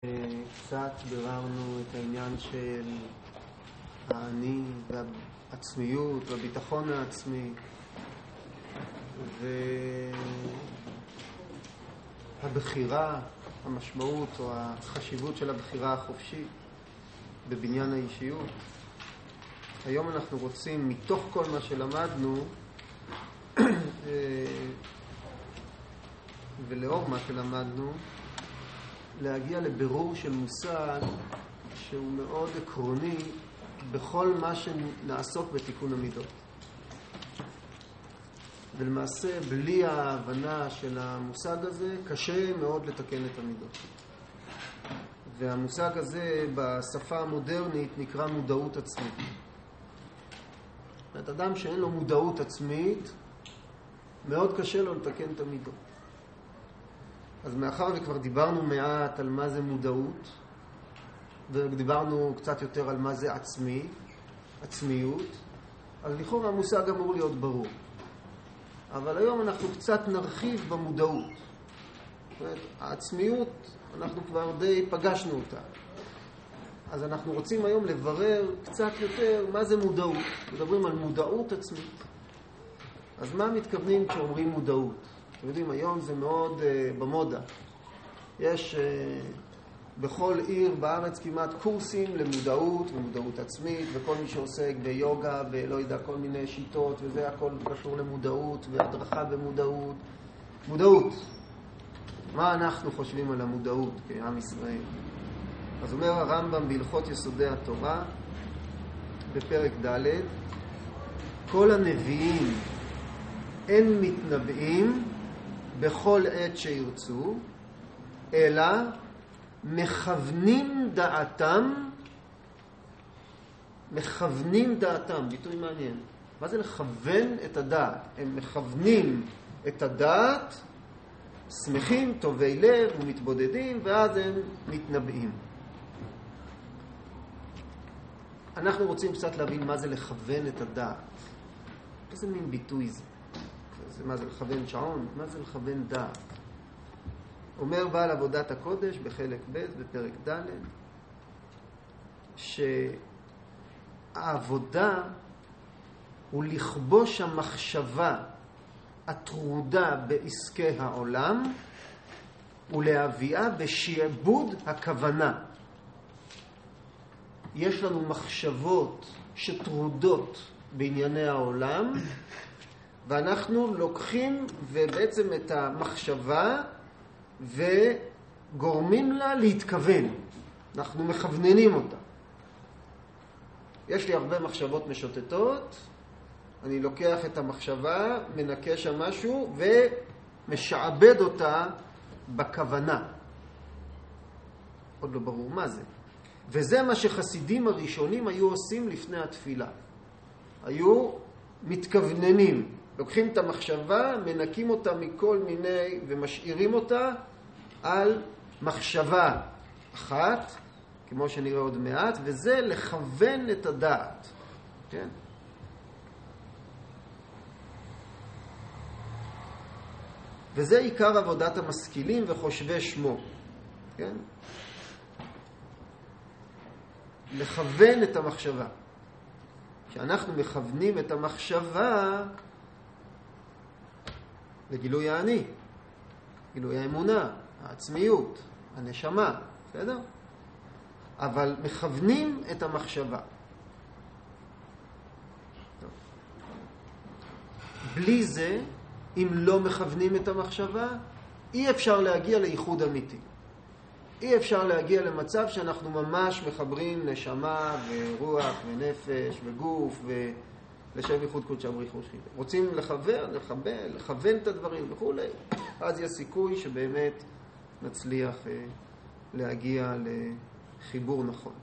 קצת ביררנו את העניין של האני והעצמיות והביטחון העצמי והבחירה, המשמעות או החשיבות של הבחירה החופשית בבניין האישיות. היום אנחנו רוצים מתוך כל מה שלמדנו ולאור מה שלמדנו להגיע לבירור של מושג שהוא מאוד עקרוני בכל מה שנעסוק בתיקון המידות. ולמעשה בלי ההבנה של המושג הזה קשה מאוד לתקן את המידות. והמושג הזה בשפה המודרנית נקרא מודעות עצמית. זאת אדם שאין לו מודעות עצמית מאוד קשה לו לתקן את המידות. אז מאחר וכבר דיברנו מעט על מה זה מודעות, ודיברנו קצת יותר על מה זה עצמיות, אז לכאורה המושג אמור להיות ברור. אבל היום אנחנו קצת נרחיב במודעות. זאת אומרת, העצמיות, אנחנו כבר די פגשנו אותה. אז אנחנו רוצים היום לברר קצת יותר מה זה מודעות. מדברים על מודעות עצמית. אז מה מתכוונים כשאומרים מודעות? אתם יודעים, היום זה מאוד במודה. יש בכל עיר בארץ כמעט קורסים למודעות ומודעות עצמית, וכל מי שעוסק ביוגה ולא יודע, כל מיני שיטות, וזה הכל קשור למודעות והדרכה במודעות. מודעות. מה אנחנו חושבים על המודעות כעם ישראל? אז אומר הרמב"ם בהלכות יסודי התורה, בפרק ד', כל הנביאים אין מתנבאים בכל עת שירצו, אלא מכוונים דעתם, ביטוי מעניין. מה זה לכוון את הדעת? הם מכוונים את הדעת, שמחים, טובי לב ומתבודדים, ואז הם מתנבאים. אנחנו רוצים קצת להבין מה זה לכוון את הדעת. איזה מין ביטוי זה? מה זה לכוון שעון? מה זה לכוון דעת? אומר בעל עבודת הקודש בחלק ב' בפרק ד' שהעבודה הוא לכבוש המחשבה הטרודה בעסקי העולם ולהביאה בשיעבוד הכוונה. יש לנו מחשבות שטרודות בענייני העולם, ואנחנו לוקחים ובעצם את המחשבה וגורמים לה להתכוון. אנחנו מכווננים אותה. יש לי הרבה מחשבות משוטטות, אני לוקח את המחשבה, מנקה שם משהו ומשעבד אותה בכוונה. עוד לא ברור מה זה. וזה מה שחסידים הראשונים היו עושים לפני התפילה. היו מתכווננים. לוקחים את המחשבה, מנקים אותה מכל מיני ומשאירים אותה על מחשבה אחת, כמו שנראה עוד מעט, וזה לכוון את הדעת. כן? וזה עיקר עבודת המשכילים וחושבי שמו. כן? לכוון את המחשבה. כשאנחנו מכוונים את המחשבה לגילוי האני, גילוי האמונה, העצמיות, הנשמה, בסדר? אבל מכוונים את המחשבה. טוב. בלי זה, אם לא מכוונים את המחשבה, אי אפשר להגיע לייחוד אמיתי. אי אפשר להגיע למצב שאנחנו ממש מחברים נשמה ורוח ונפש וגוף ולשם ייחוד קודשא בריך ושכינה. רוצים לכוון את הדברים וכו', אז יש סיכוי שבאמת נצליח להגיע לחיבור נכון.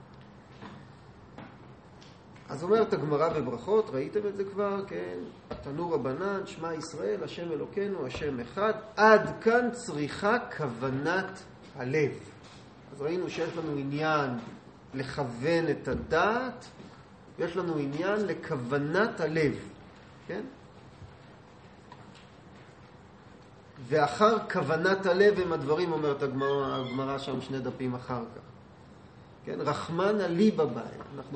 אז אומרת הגמרא בברכות, ראיתם את זה כבר, כן? תנו רבנן, שמע ישראל, השם אלוקינו, השם אחד, עד כאן צריכה כוונת הלב. אז ראינו שיש לנו עניין לכוון את הדעת, יש לנו עניין לכוונת הלב. כן? ואחר כוונת הלב הם הדברים, אומרת הגמרא שם 2 דפים אחר כך. כן? רחמנא ליבא באי. אנחנו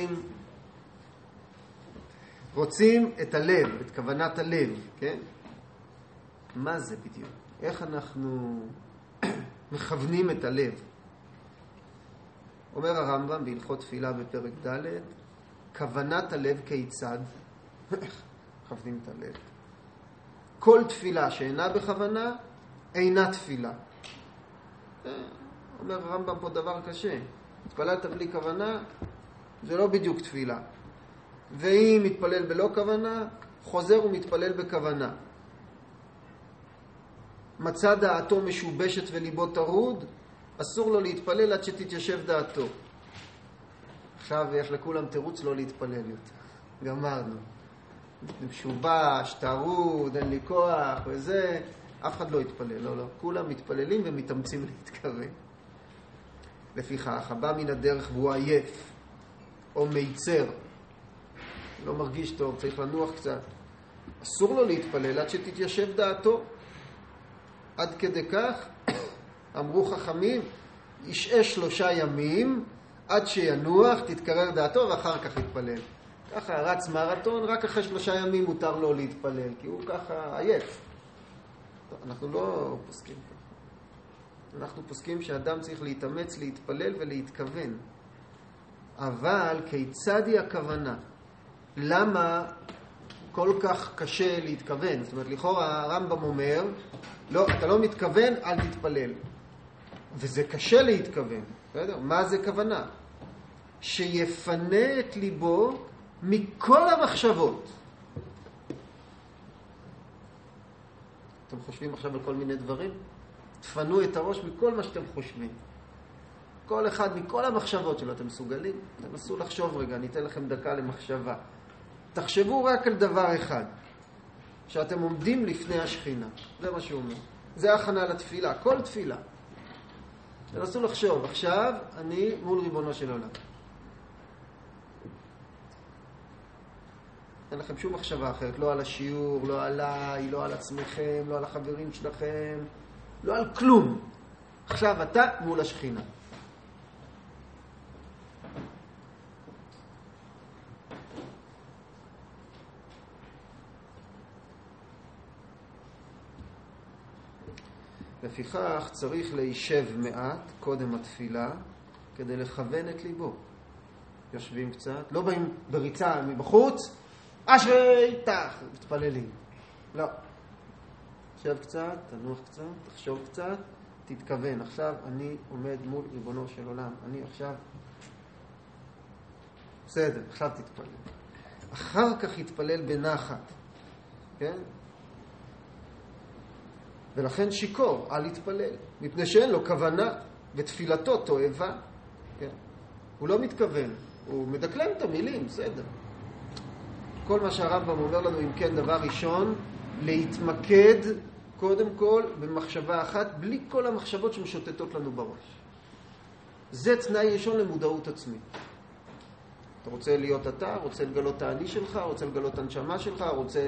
רוצים את הלב, את כוונת הלב, כן? מה זה בדיוק? איך אנחנו מכוונים את הלב? אומר הרמב"ם בהלכות תפילה בפרק ד', כוונת הלב כיצד? איך מכוונים את הלב? כל תפילה שאינה בכוונה, אינה תפילה. אומר הרמב"ם פה דבר קשה. התפללת בלי כוונה, זה לא בדיוק תפילה. ואם מתפלל בלא כוונה, חוזר ומתפלל בכוונה. מצא דעתו משובשת וליבו טרוד, אסור לו להתפלל עד שתתיישב דעתו. עכשיו יש לכולם תירוץ לא להתפלל יותר. גמרנו. משובש, טרוד, אין לי כוח וזה, אף אחד לא יתפלל, לא. כולם מתפללים ומתאמצים להתקרב. לפיכך, הבא מן הדרך והוא עייף, או מיצר, לא מרגיש טוב, צריך לנוח קצת. אסור לו להתפלל עד שתתיישב דעתו. עד כדי כך, אמרו חכמים, ישעה 3 ימים, עד שינוח, תתקרר דעתו, ואחר כך יתפלל. ככה רץ מרתון, רק אחרי 3 ימים מותר לו להתפלל, כי הוא ככה עייף. אנחנו לא פוסקים ככה. אנחנו פוסקים שאדם צריך להתאמץ, להתפלל ולהתכוון. אבל כיצד היא הכוונה? למה כל כך קשה להתכוון? זאת אומרת, לכאורה הרמב"ם אומר, לא, אתה לא מתכוון, אל תתפלל. וזה קשה להתכוון. בסדר? מה זה כוונה? שיפנה את ליבו מכל המחשבות. אתם חושבים עכשיו על כל מיני דברים? תפנו את הראש מכל מה שאתם חושבים. כל אחד מכל המחשבות שלו. אתם מסוגלים? תנסו לחשוב רגע, אני אתן לכם דקה למחשבה. תחשבו רק על דבר אחד, שאתם עומדים לפני השכינה. זה מה שהוא אומר. זה הכנה לתפילה, כל תפילה. תנסו לחשוב, עכשיו אני מול ריבונו של עולם. אין לכם שום מחשבה אחרת, לא על השיעור, לא עליי, לא על עצמכם, לא על החברים שלכם, לא על כלום. עכשיו אתה מול השכינה. לפיכך צריך להישב מעט קודם התפילה כדי לכוון את ליבו. יושבים קצת, לא באים בריצה מבחוץ, אשרי תח, מתפללים. לא. תשב קצת, תנוח קצת, תחשוב קצת, תתכוון. עכשיו אני עומד מול ריבונו של עולם. אני עכשיו... בסדר, עכשיו תתפלל. אחר כך יתפלל בנחת. כן? ולכן שיקור, אל יתפלל. מפני שאין לו כוונה, ותפילתו תועבה. כן? הוא לא מתכוון. הוא מדקלם את המילים, בסדר. כל מה שהרמב"ם אומר לנו, אם כן, דבר ראשון, להתמקד קודם כל במחשבה אחת, בלי כל המחשבות שמשוטטות לנו בראש. זה תנאי ראשון למודעות עצמית. אתה רוצה להיות אתה, רוצה לגלות את האני שלך, רוצה לגלות את הנשמה שלך, רוצה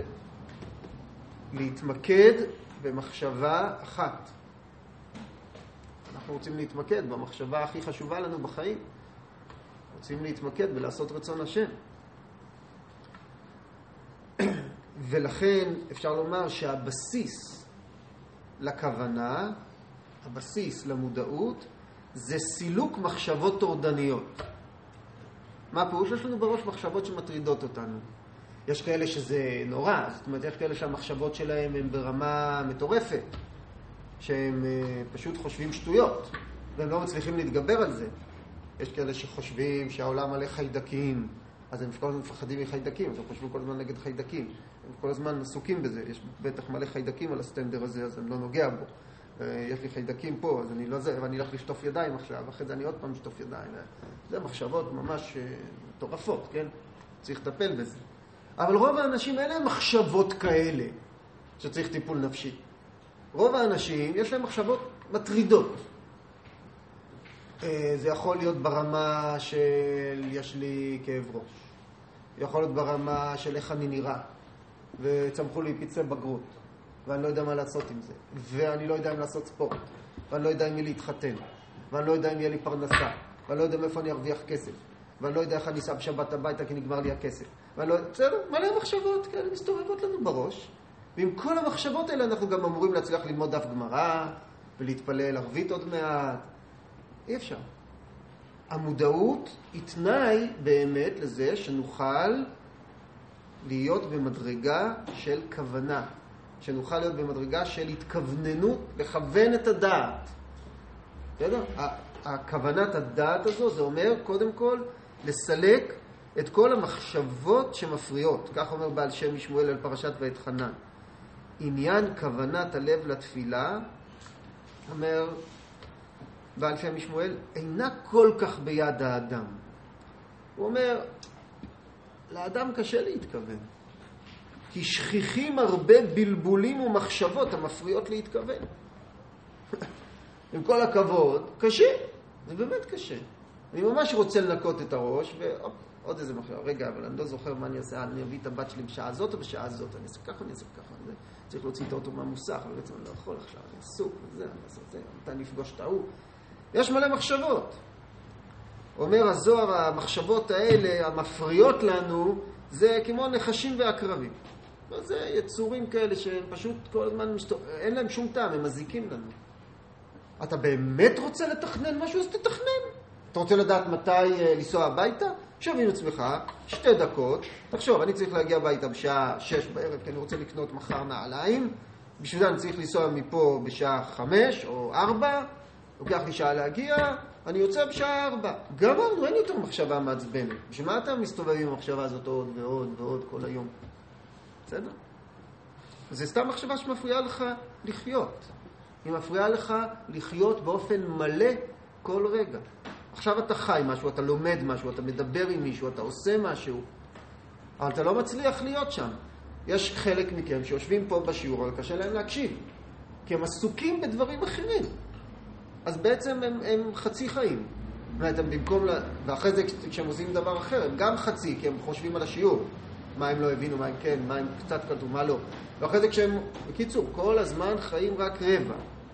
להתמקד במחשבה אחת. אנחנו רוצים להתמקד במחשבה הכי חשובה לנו בחיים. רוצים להתמקד ולעשות רצון השם. ולכן אפשר לומר שהבסיס לכוונה, הבסיס למודעות, זה סילוק מחשבות טורדניות. מה הפירוש? יש לנו בראש מחשבות שמטרידות אותנו. יש כאלה שזה נורא, זאת אומרת, יש כאלה שהמחשבות שלהם הם ברמה מטורפת, שהם פשוט חושבים שטויות, והם לא מצליחים להתגבר על זה. יש כאלה שחושבים שהעולם מלא חיידקים, אז הם כל הזמן מפחדים מחיידקים, אז הם חושבים כל הזמן נגד חיידקים. הם כל הזמן עסוקים בזה, יש בטח מלא חיידקים על הסטנדר הזה, אז אני לא נוגע בו. יש לי חיידקים פה, אז אני לא זה, ואני הולך לשטוף ידיים עכשיו, אחרי זה אני עוד פעם לשטוף ידיים. זה מחשבות ממש מטורפות, כן? צריך לטפל בזה. אבל רוב האנשים אין להם מחשבות כאלה שצריך טיפול נפשי. רוב האנשים יש להם מחשבות מטרידות. זה יכול להיות ברמה של יש לי כאב ראש. יכול להיות ברמה של איך אני נראה. וצמחו לי פצעי בגרות. ואני לא יודע מה לעשות עם זה, ואני לא יודע אם לעשות ספורט, ואני לא יודע אם יהיה להתחתן, ואני לא יודע אם יהיה לי פרנסה, ואני לא יודע מאיפה אני ארוויח כסף, ואני לא יודע איך אני אסע בשבת הביתה כי נגמר לי הכסף. ואני לא... בסדר, מלא מחשבות כאלה מסתובבות לנו בראש. ועם כל המחשבות האלה אנחנו גם אמורים להצליח ללמוד דף גמרא, ולהתפלל ערבית עוד מעט. אי אפשר. המודעות היא תנאי באמת לזה שנוכל להיות במדרגה של כוונה. שנוכל להיות במדרגה של התכווננות, לכוון את הדעת. בסדר? הכוונת הדעת הזו, זה אומר קודם כל לסלק את כל המחשבות שמפריעות. כך אומר בעל שם משמואל על פרשת ואתחנן. עניין כוונת הלב לתפילה, אומר בעל שם משמואל, אינה כל כך ביד האדם. הוא אומר, לאדם קשה להתכוון. כי שכיחים הרבה בלבולים ומחשבות המפריעות להתכוון. עם כל הכבוד, קשה. זה באמת קשה. אני ממש רוצה לנקות את הראש, ועוד איזה מחשב. רגע, אבל אני לא זוכר מה אני אעשה. אני אביא את הבת שלי בשעה הזאת או בשעה הזאת. אני אעשה ככה, אני אעשה ככה. צריך להוציא את האוטו מהמוסך, אבל בעצם אני לא יכול עכשיו. אני עסוק, וזה, אני אעשה את זה. מתי נפגוש את ההוא. יש מלא מחשבות. אומר הזוהר, המחשבות האלה, המפריעות לנו, זה כמו נחשים ועקרבים. זה יצורים כאלה שהם פשוט כל הזמן אין להם שום טעם, הם מזיקים לנו. אתה באמת רוצה לתכנן משהו? אז תתכנן. אתה רוצה לדעת מתי לנסוע הביתה? שב עם עצמך, 2 דקות. תחשוב, אני צריך להגיע הביתה בשעה 6 בערב, כי אני רוצה לקנות מחר נעליים. בשביל זה אני צריך לנסוע מפה בשעה 5 או 4. לוקח לי שעה להגיע, אני יוצא בשעה 4. גמרנו, אין יותר מחשבה מעצבנת. בשביל מה אתה מסתובב עם המחשבה הזאת עוד ועוד ועוד כל היום? בסדר? זה סתם מחשבה שמפריעה לך לחיות. היא מפריעה לך לחיות באופן מלא כל רגע. עכשיו אתה חי משהו, אתה לומד משהו, אתה מדבר עם מישהו, אתה עושה משהו, אבל אתה לא מצליח להיות שם. יש חלק מכם שיושבים פה בשיעור, אבל קשה להם להקשיב, כי הם עסוקים בדברים אחרים. אז בעצם הם חצי חיים. הם במקום ואחרי זה כשהם עושים דבר אחר, הם גם חצי, כי הם חושבים על השיעור. מה הם לא הבינו, מה הם כן, מה הם קצת כתוב, מה לא. ואחרי זה כשהם, בקיצור, כל הזמן חיים רק רבע.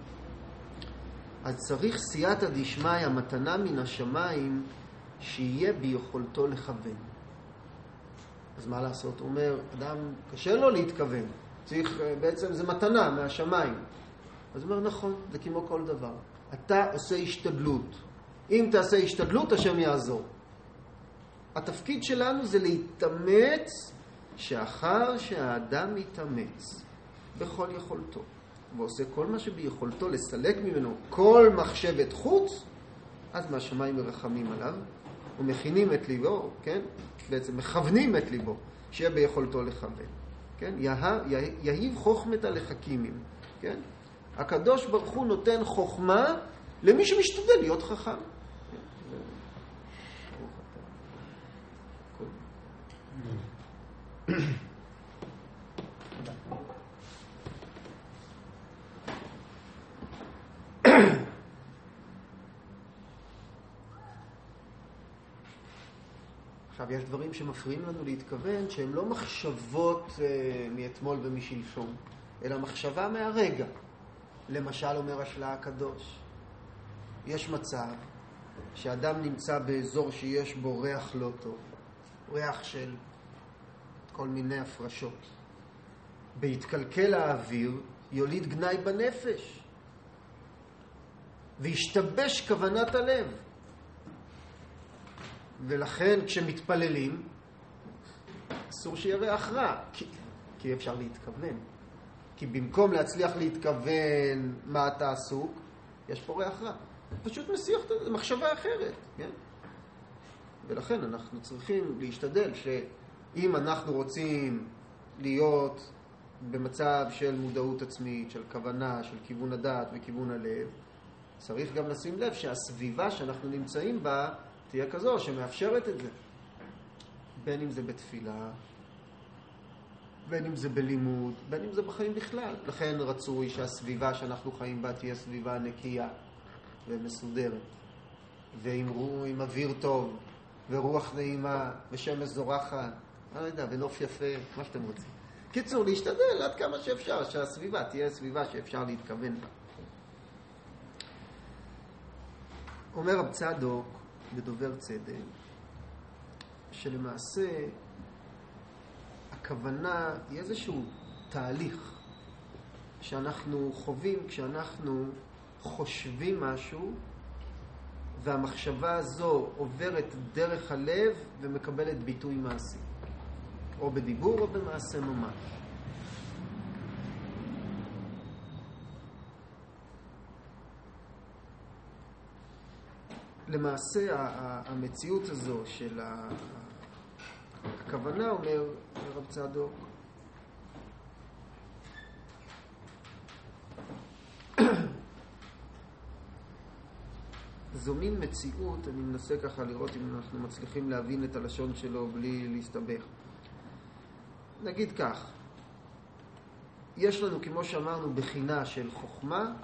אז צריך סייעתא דשמיא, מתנה מן השמיים, שיהיה ביכולתו לכוון. אז מה לעשות? הוא אומר, אדם קשה לו להתכוון. צריך, בעצם זה מתנה מהשמיים. אז הוא אומר, נכון, זה כמו כל דבר. אתה עושה השתדלות. אם תעשה השתדלות, השם יעזור. התפקיד שלנו זה להתאמץ שאחר שהאדם מתאמץ בכל יכולתו. ועושה כל מה שביכולתו לסלק ממנו כל מחשבת חוץ, אז מהשמיים מרחמים עליו ומכינים את ליבו, כן? בעצם מכוונים את ליבו, שיהיה ביכולתו לכוון. כן? יהיב חוכמתא לחכימים. כן? הקדוש ברוך הוא נותן חוכמה למי שמשתדל להיות חכם. עכשיו, יש דברים שמפריעים לנו להתכוון, שהם לא מחשבות מאתמול ומשלשום, אלא מחשבה מהרגע. למשל, אומר השלה הקדוש, יש מצב שאדם נמצא באזור שיש בו ריח לא טוב, ריח של כל מיני הפרשות. בהתקלקל האוויר יוליד גנאי בנפש, והשתבש כוונת הלב. ולכן כשמתפללים אסור שיהיה ריח רע, כי אפשר להתכוון. כי במקום להצליח להתכוון מה אתה עסוק, יש פה ריח רע. פשוט מסיח את מחשבה אחרת, כן? ולכן אנחנו צריכים להשתדל שאם אנחנו רוצים להיות במצב של מודעות עצמית, של כוונה, של כיוון הדעת וכיוון הלב, צריך גם לשים לב שהסביבה שאנחנו נמצאים בה תהיה כזו שמאפשרת את זה. בין אם זה בתפילה, בין אם זה בלימוד, בין אם זה בחיים בכלל. לכן רצוי שהסביבה שאנחנו חיים בה תהיה סביבה נקייה ומסודרת. ועם אוויר טוב, ורוח נעימה, ושמש זורחת, לא יודע, ונוף יפה, מה שאתם רוצים. קיצור, להשתדל עד כמה שאפשר, שהסביבה תהיה סביבה שאפשר להתכוון בה. אומר רב צדוק בדובר צדק, שלמעשה הכוונה היא איזשהו תהליך שאנחנו חווים כשאנחנו חושבים משהו, והמחשבה הזו עוברת דרך הלב ומקבלת ביטוי מעשי, או בדיבור או במעשה ממש. למעשה המציאות הזו של הכוונה, אומר רב צדוק, זו מין מציאות, אני מנסה ככה לראות אם אנחנו מצליחים להבין את הלשון שלו בלי להסתבך. נגיד כך, יש לנו, כמו שאמרנו, בחינה של חוכמה,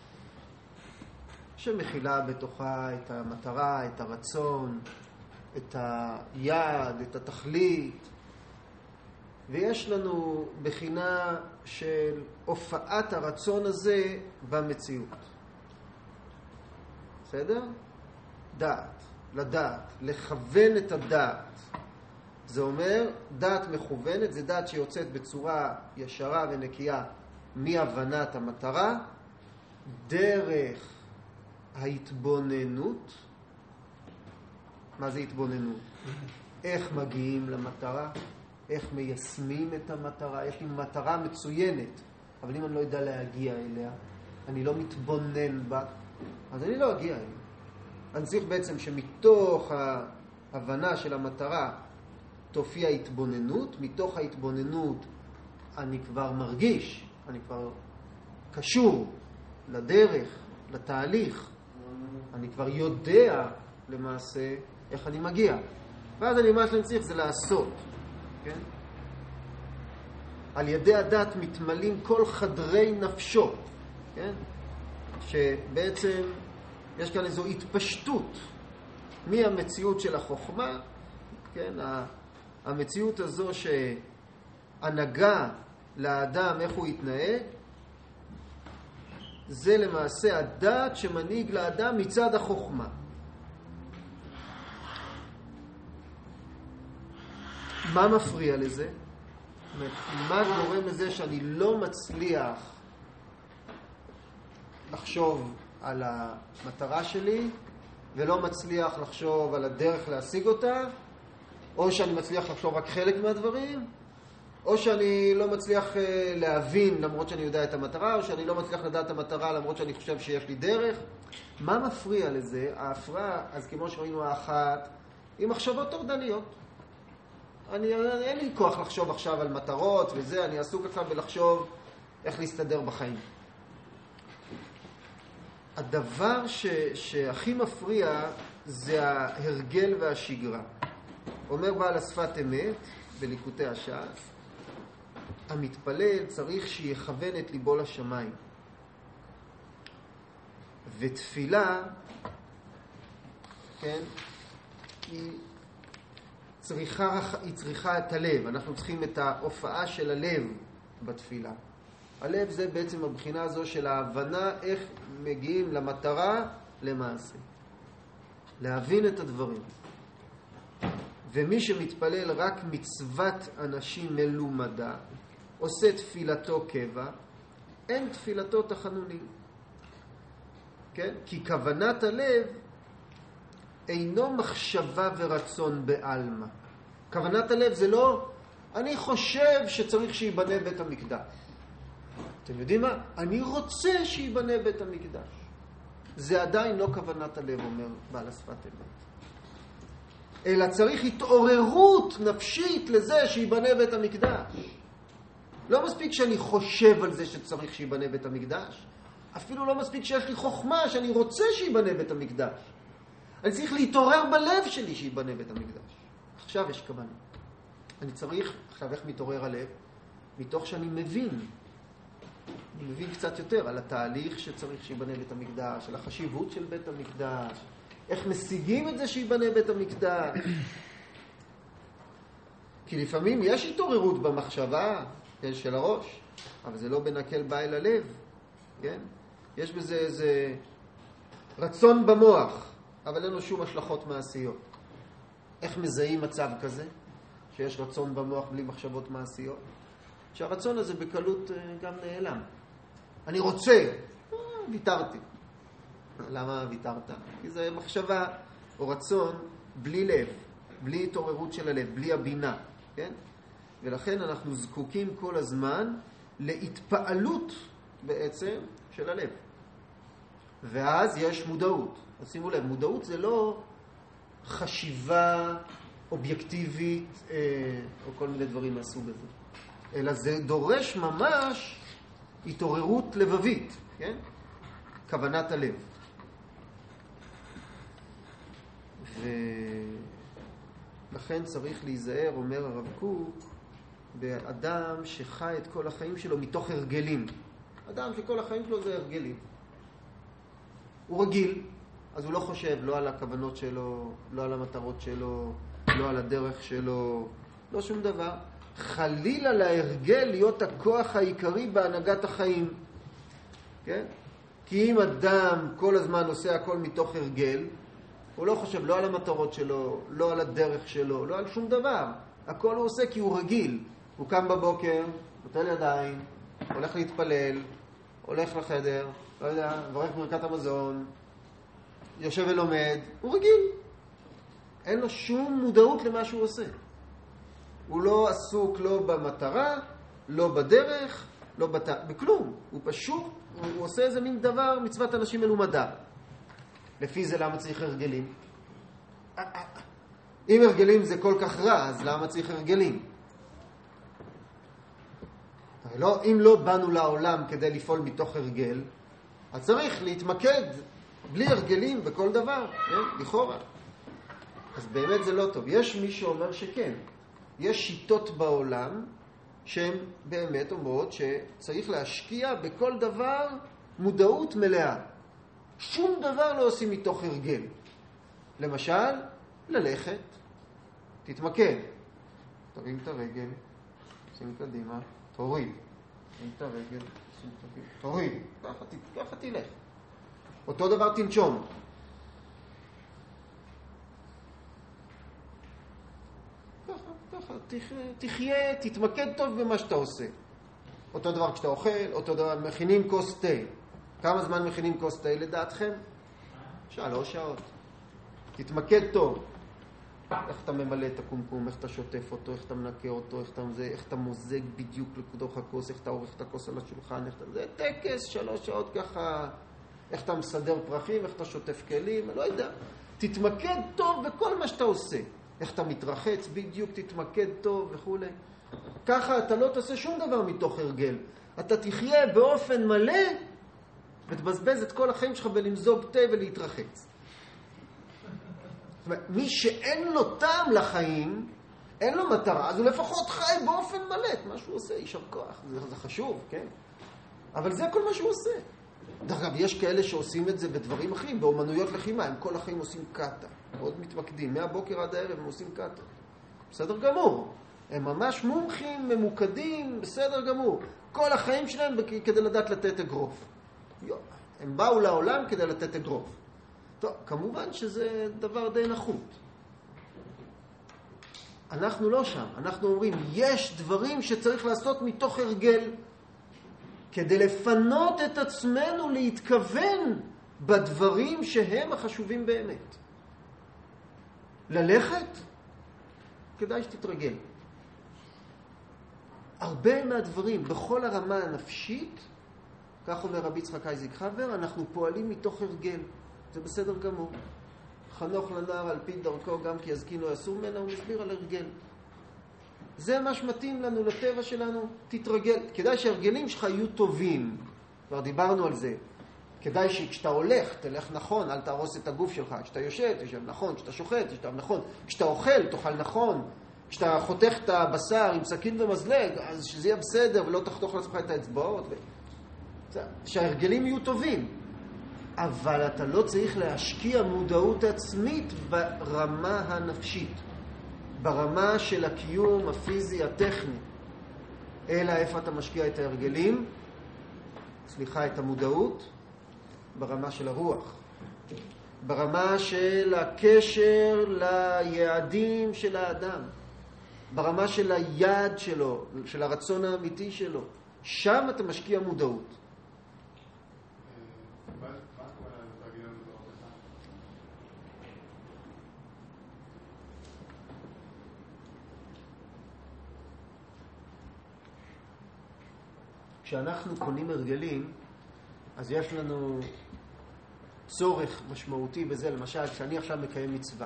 שמכילה בתוכה את המטרה, את הרצון, את היעד, את התכלית, ויש לנו בחינה של הופעת הרצון הזה במציאות. בסדר? דעת, לדעת, לכוון את הדעת. זה אומר, דעת מכוונת, זה דעת שיוצאת בצורה ישרה ונקייה מהבנת המטרה, דרך ההתבוננות. מה זה התבוננות? איך מגיעים למטרה, איך מיישמים את המטרה, יש לי מטרה מצוינת, אבל אם אני לא יודע להגיע אליה, אני לא מתבונן בה, אז אני לא אגיע אליה. אני צריך בעצם שמתוך ההבנה של המטרה תופיע התבוננות, מתוך ההתבוננות אני כבר מרגיש, אני כבר קשור לדרך, לתהליך, אני כבר יודע למעשה איך אני מגיע. ואז מה שאני צריך זה לעשות. כן? על ידי הדת מתמלאים כל חדרי נפשו. כן? שבעצם יש כאן איזו התפשטות מהמציאות של החוכמה, כן? המציאות הזו שהנהגה לאדם איך הוא יתנהג, זה למעשה הדת שמנהיג לאדם מצד החוכמה. מה מפריע לזה? מה גורם לזה שאני לא מצליח לחשוב על המטרה שלי ולא מצליח לחשוב על הדרך להשיג אותה, או שאני מצליח לחשוב רק חלק מהדברים, או שאני לא מצליח להבין למרות שאני יודע את המטרה, או שאני לא מצליח לדעת את המטרה למרות שאני חושב שיש לי דרך. מה מפריע לזה? ההפרעה, אז כמו שראינו האחת, היא מחשבות טורדניות. אין לי כוח לחשוב עכשיו על מטרות וזה, אני עסוק עכשיו בלחשוב איך להסתדר בחיים. הדבר שהכי מפריע זה ההרגל והשגרה. אומר בעל השפת אמת בליקוטי הש"ס, המתפלל צריך שיכוון את ליבו לשמיים. ותפילה, כן, היא צריכה את הלב. אנחנו צריכים את ההופעה של הלב בתפילה. הלב זה בעצם הבחינה הזו של ההבנה איך מגיעים למטרה למעשה. להבין את הדברים. ומי שמתפלל רק מצוות אנשים מלומדה, עושה תפילתו קבע, אין תפילתו תחנונים. כן? כי כוונת הלב אינו מחשבה ורצון בעלמא. כוונת הלב זה לא, אני חושב שצריך שיבנה בית המקדש. אתם יודעים מה? אני רוצה שיבנה בית המקדש. זה עדיין לא כוונת הלב, אומר בעל השפת אמת. אלא צריך התעוררות נפשית לזה שיבנה בית המקדש. לא מספיק שאני חושב על זה שצריך שיבנה בית המקדש, אפילו לא מספיק שיש לי חוכמה שאני רוצה שיבנה בית המקדש. אני צריך להתעורר בלב שלי שיבנה בית המקדש. עכשיו יש כוונה. אני צריך, עכשיו איך מתעורר הלב? מתוך שאני מבין. אני מבין קצת יותר על התהליך שצריך שיבנה בית המקדש, על החשיבות של בית המקדש, איך משיגים את זה שיבנה בית המקדש. כי לפעמים יש התעוררות במחשבה, כן, של הראש, אבל זה לא בנקל בא אל הלב, כן? יש בזה איזה רצון במוח, אבל אין לו שום השלכות מעשיות. איך מזהים מצב כזה? שיש רצון במוח בלי מחשבות מעשיות? שהרצון הזה בקלות גם נעלם. אני רוצה, ויתרתי. למה ויתרת? כי זה מחשבה או רצון בלי לב, בלי התעוררות של הלב, בלי הבינה, כן? ולכן אנחנו זקוקים כל הזמן להתפעלות בעצם של הלב. ואז יש מודעות. אז שימו לב, מודעות זה לא חשיבה אובייקטיבית או כל מיני דברים מהסוג הזה, אלא זה דורש ממש התעוררות לבבית, כן? כוונת הלב. ולכן צריך להיזהר, אומר הרב קוק, באדם שחי את כל החיים שלו מתוך הרגלים. אדם שכל החיים שלו זה הרגלים. הוא רגיל, אז הוא לא חושב לא על הכוונות שלו, לא על המטרות שלו, לא על הדרך שלו, לא שום דבר. חלילה להרגל להיות הכוח העיקרי בהנהגת החיים. כן? כי אם אדם כל הזמן עושה הכל מתוך הרגל, הוא לא חושב לא על המטרות שלו, לא על הדרך שלו, לא על שום דבר. הכל הוא עושה כי הוא רגיל. הוא קם בבוקר, נוטל ידיים, הולך להתפלל, הולך לחדר, לא יודע, מברך ברכת המזון, יושב ולומד, הוא רגיל. אין לו שום מודעות למה שהוא עושה. הוא לא עסוק לא במטרה, לא בדרך, לא בכלום. הוא פשוט, הוא עושה איזה מין דבר, מצוות אנשים מלומדה. לפי זה למה צריך הרגלים? אם הרגלים זה כל כך רע, אז למה צריך הרגלים? לא, אם לא באנו לעולם כדי לפעול מתוך הרגל, אז צריך להתמקד בלי הרגלים בכל דבר, כן? לכאורה. אז באמת זה לא טוב. יש מי שאומר שכן. יש שיטות בעולם שהן באמת אומרות שצריך להשקיע בכל דבר מודעות מלאה. שום דבר לא עושים מתוך הרגל. למשל, ללכת, תתמקד. תרים את הרגל, שים קדימה, תוריד. תרים את הרגל, שים קדימה, תוריד. ככה תלך. אותו דבר תנשום. ככה, תחיה, תתמקד טוב במה שאתה עושה. אותו דבר כשאתה אוכל, אותו דבר מכינים כוס תה. כמה זמן מכינים כוס תה לדעתכם? 3 שעות. תתמקד טוב. איך אתה ממלא את הקומקום, איך אתה שוטף אותו, איך אתה מנקה אותו, איך אתה מוזג בדיוק לתוך הכוס, איך אתה עורך את הכוס על השולחן, זה טקס, 3 שעות ככה, איך אתה מסדר פרחים, איך אתה שוטף כלים, לא יודע. תתמקד טוב בכל מה שאתה עושה. איך אתה מתרחץ, בדיוק תתמקד טוב וכו'. ככה אתה לא תעשה שום דבר מתוך הרגל. אתה תחיה באופן מלא ותבזבז את כל החיים שלך בלמזוג תה ולהתרחץ. מי שאין לו טעם לחיים, אין לו מטרה, אז הוא לפחות חי באופן מלא את מה שהוא עושה, יישר כוח. זה חשוב, כן? אבל זה כל מה שהוא עושה. דרך אגב, יש כאלה שעושים את זה בדברים אחרים, באומנויות לחימה, הם כל החיים עושים קאטה, מאוד מתמקדים, מהבוקר עד הערב הם עושים קאטה. בסדר גמור. הם ממש מומחים, ממוקדים, בסדר גמור. כל החיים שלהם כדי לדעת לתת אגרוף. הם באו לעולם כדי לתת אגרוף. טוב, כמובן שזה דבר די נחות. אנחנו לא שם. אנחנו אומרים, יש דברים שצריך לעשות מתוך הרגל, כדי לפנות את עצמנו להתכוון בדברים שהם החשובים באמת. ללכת? כדאי שתתרגל. הרבה מהדברים, בכל הרמה הנפשית, כך אומר רבי יצחק אייזיק חבר, אנחנו פועלים מתוך הרגל. זה בסדר גמור. חנוך לנער על פי דרכו, גם כי יזקין לא יסור ממנה, הוא מסביר על הרגל. זה מה שמתאים לנו, לטבע שלנו, תתרגל. כדאי שהרגלים שלך יהיו טובים. כבר דיברנו על זה. כדאי שכשאתה הולך, תלך נכון, אל תהרוס את הגוף שלך. כשאתה יושב, תשב נכון. כשאתה שוחט, תשב נכון. כשאתה אוכל, תאכל נכון. כשאתה חותך את הבשר עם סכין ומזלג, אז שזה יהיה בסדר ולא תחתוך לעצמך את האצבעות. שההרגלים יהיו טובים. אבל אתה לא צריך להשקיע מודעות עצמית ברמה הנפשית. ברמה של הקיום הפיזי הטכני. אלא איפה אתה משקיע את ההרגלים? את המודעות, ברמה של הרוח. ברמה של הקשר ליעדים של האדם. ברמה של היעד שלו, של הרצון האמיתי שלו. שם אתה משקיע מודעות. כשאנחנו קונים הרגלים, אז יש לנו צורך משמעותי בזה. למשל, כשאני עכשיו מקיים מצווה.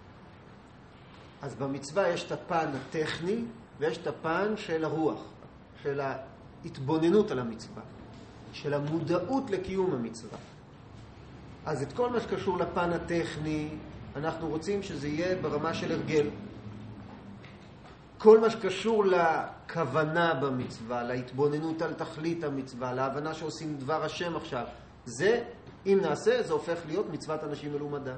אז במצווה יש את הפן הטכני ויש את הפן של הרוח, של ההתבוננות על המצווה, של המודעות לקיום המצווה. אז את כל מה שקשור לפן הטכני, אנחנו רוצים שזה יהיה ברמה של הרגל. כל מה שקשור לכוונה במצווה, להתבוננות על תכלית המצווה, להבנה שעושים דבר השם עכשיו, זה, אם נעשה, זה הופך להיות מצוות אנשים מלומדה.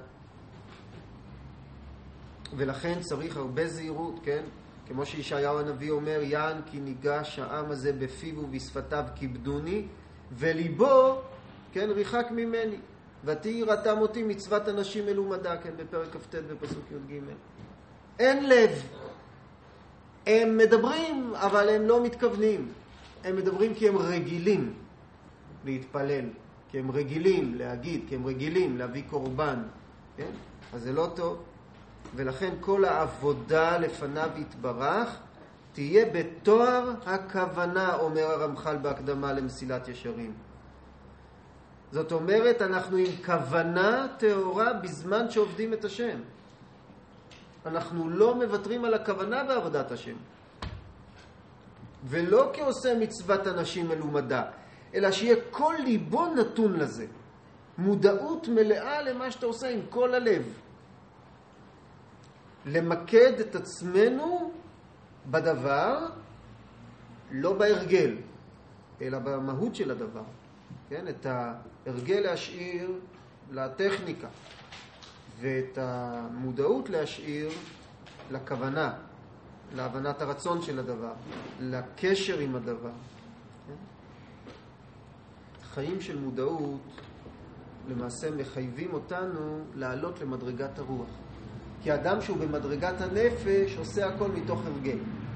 ולכן צריך הרבה זהירות, כן? כמו שישעיהו הנביא אומר, יען כי ניגש העם הזה בפיו ובשפתיו כיבדוני, וליבו, כן, ריחק ממני. ותהי יראתם אותי מצוות אנשים מלומדה, כן, בפרק כ"ט בפסוק י"ג. אין לב. הם מדברים, אבל הם לא מתכוונים. הם מדברים כי הם רגילים להתפלל, כי הם רגילים להגיד, כי הם רגילים להביא קורבן, כן? אז זה לא טוב. ולכן כל העבודה לפניו יתברך תהיה בתואר הכוונה, אומר הרמח"ל בהקדמה למסילת ישרים. זאת אומרת, אנחנו עם כוונה טהורה בזמן שעובדים את השם. אנחנו לא מוותרים על הכוונה בעבודת השם. ולא כעושה מצוות אנשים מלומדה, אלא שיהיה כל ליבו נתון לזה. מודעות מלאה למה שאתה עושה עם כל הלב. למקד את עצמנו בדבר, לא בהרגל, אלא במהות של הדבר. כן? את ההרגל להשאיר לטכניקה, ואת המודעות להשאיר לכוונה, להבנת הרצון של הדבר, לקשר עם הדבר. חיים של מודעות למעשה מחייבים אותנו לעלות למדרגת הרוח. כי האדם שהוא במדרגת הנפש עושה הכל מתוך הרגל.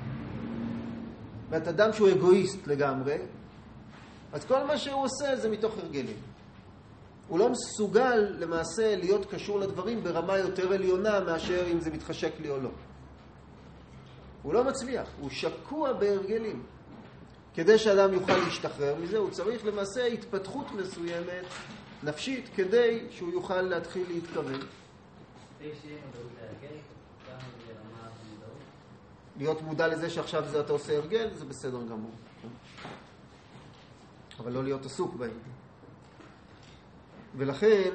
ואת אדם שהוא אגואיסט לגמרי, אז כל מה שהוא עושה זה מתוך הרגלים. הוא לא מסוגל למעשה להיות קשור לדברים ברמה יותר עליונה מאשר אם זה מתחשק לי או לא. הוא לא מצליח, הוא שקוע בהרגלים. כדי שאדם יוכל להשתחרר מזה, הוא צריך למעשה התפתחות מסוימת, נפשית, כדי שהוא יוכל להתחיל להתכוון. להיות מודע לזה שעכשיו זה אתה עושה הרגל, זה בסדר גמור. אבל לא להיות עסוק בהם. ולכן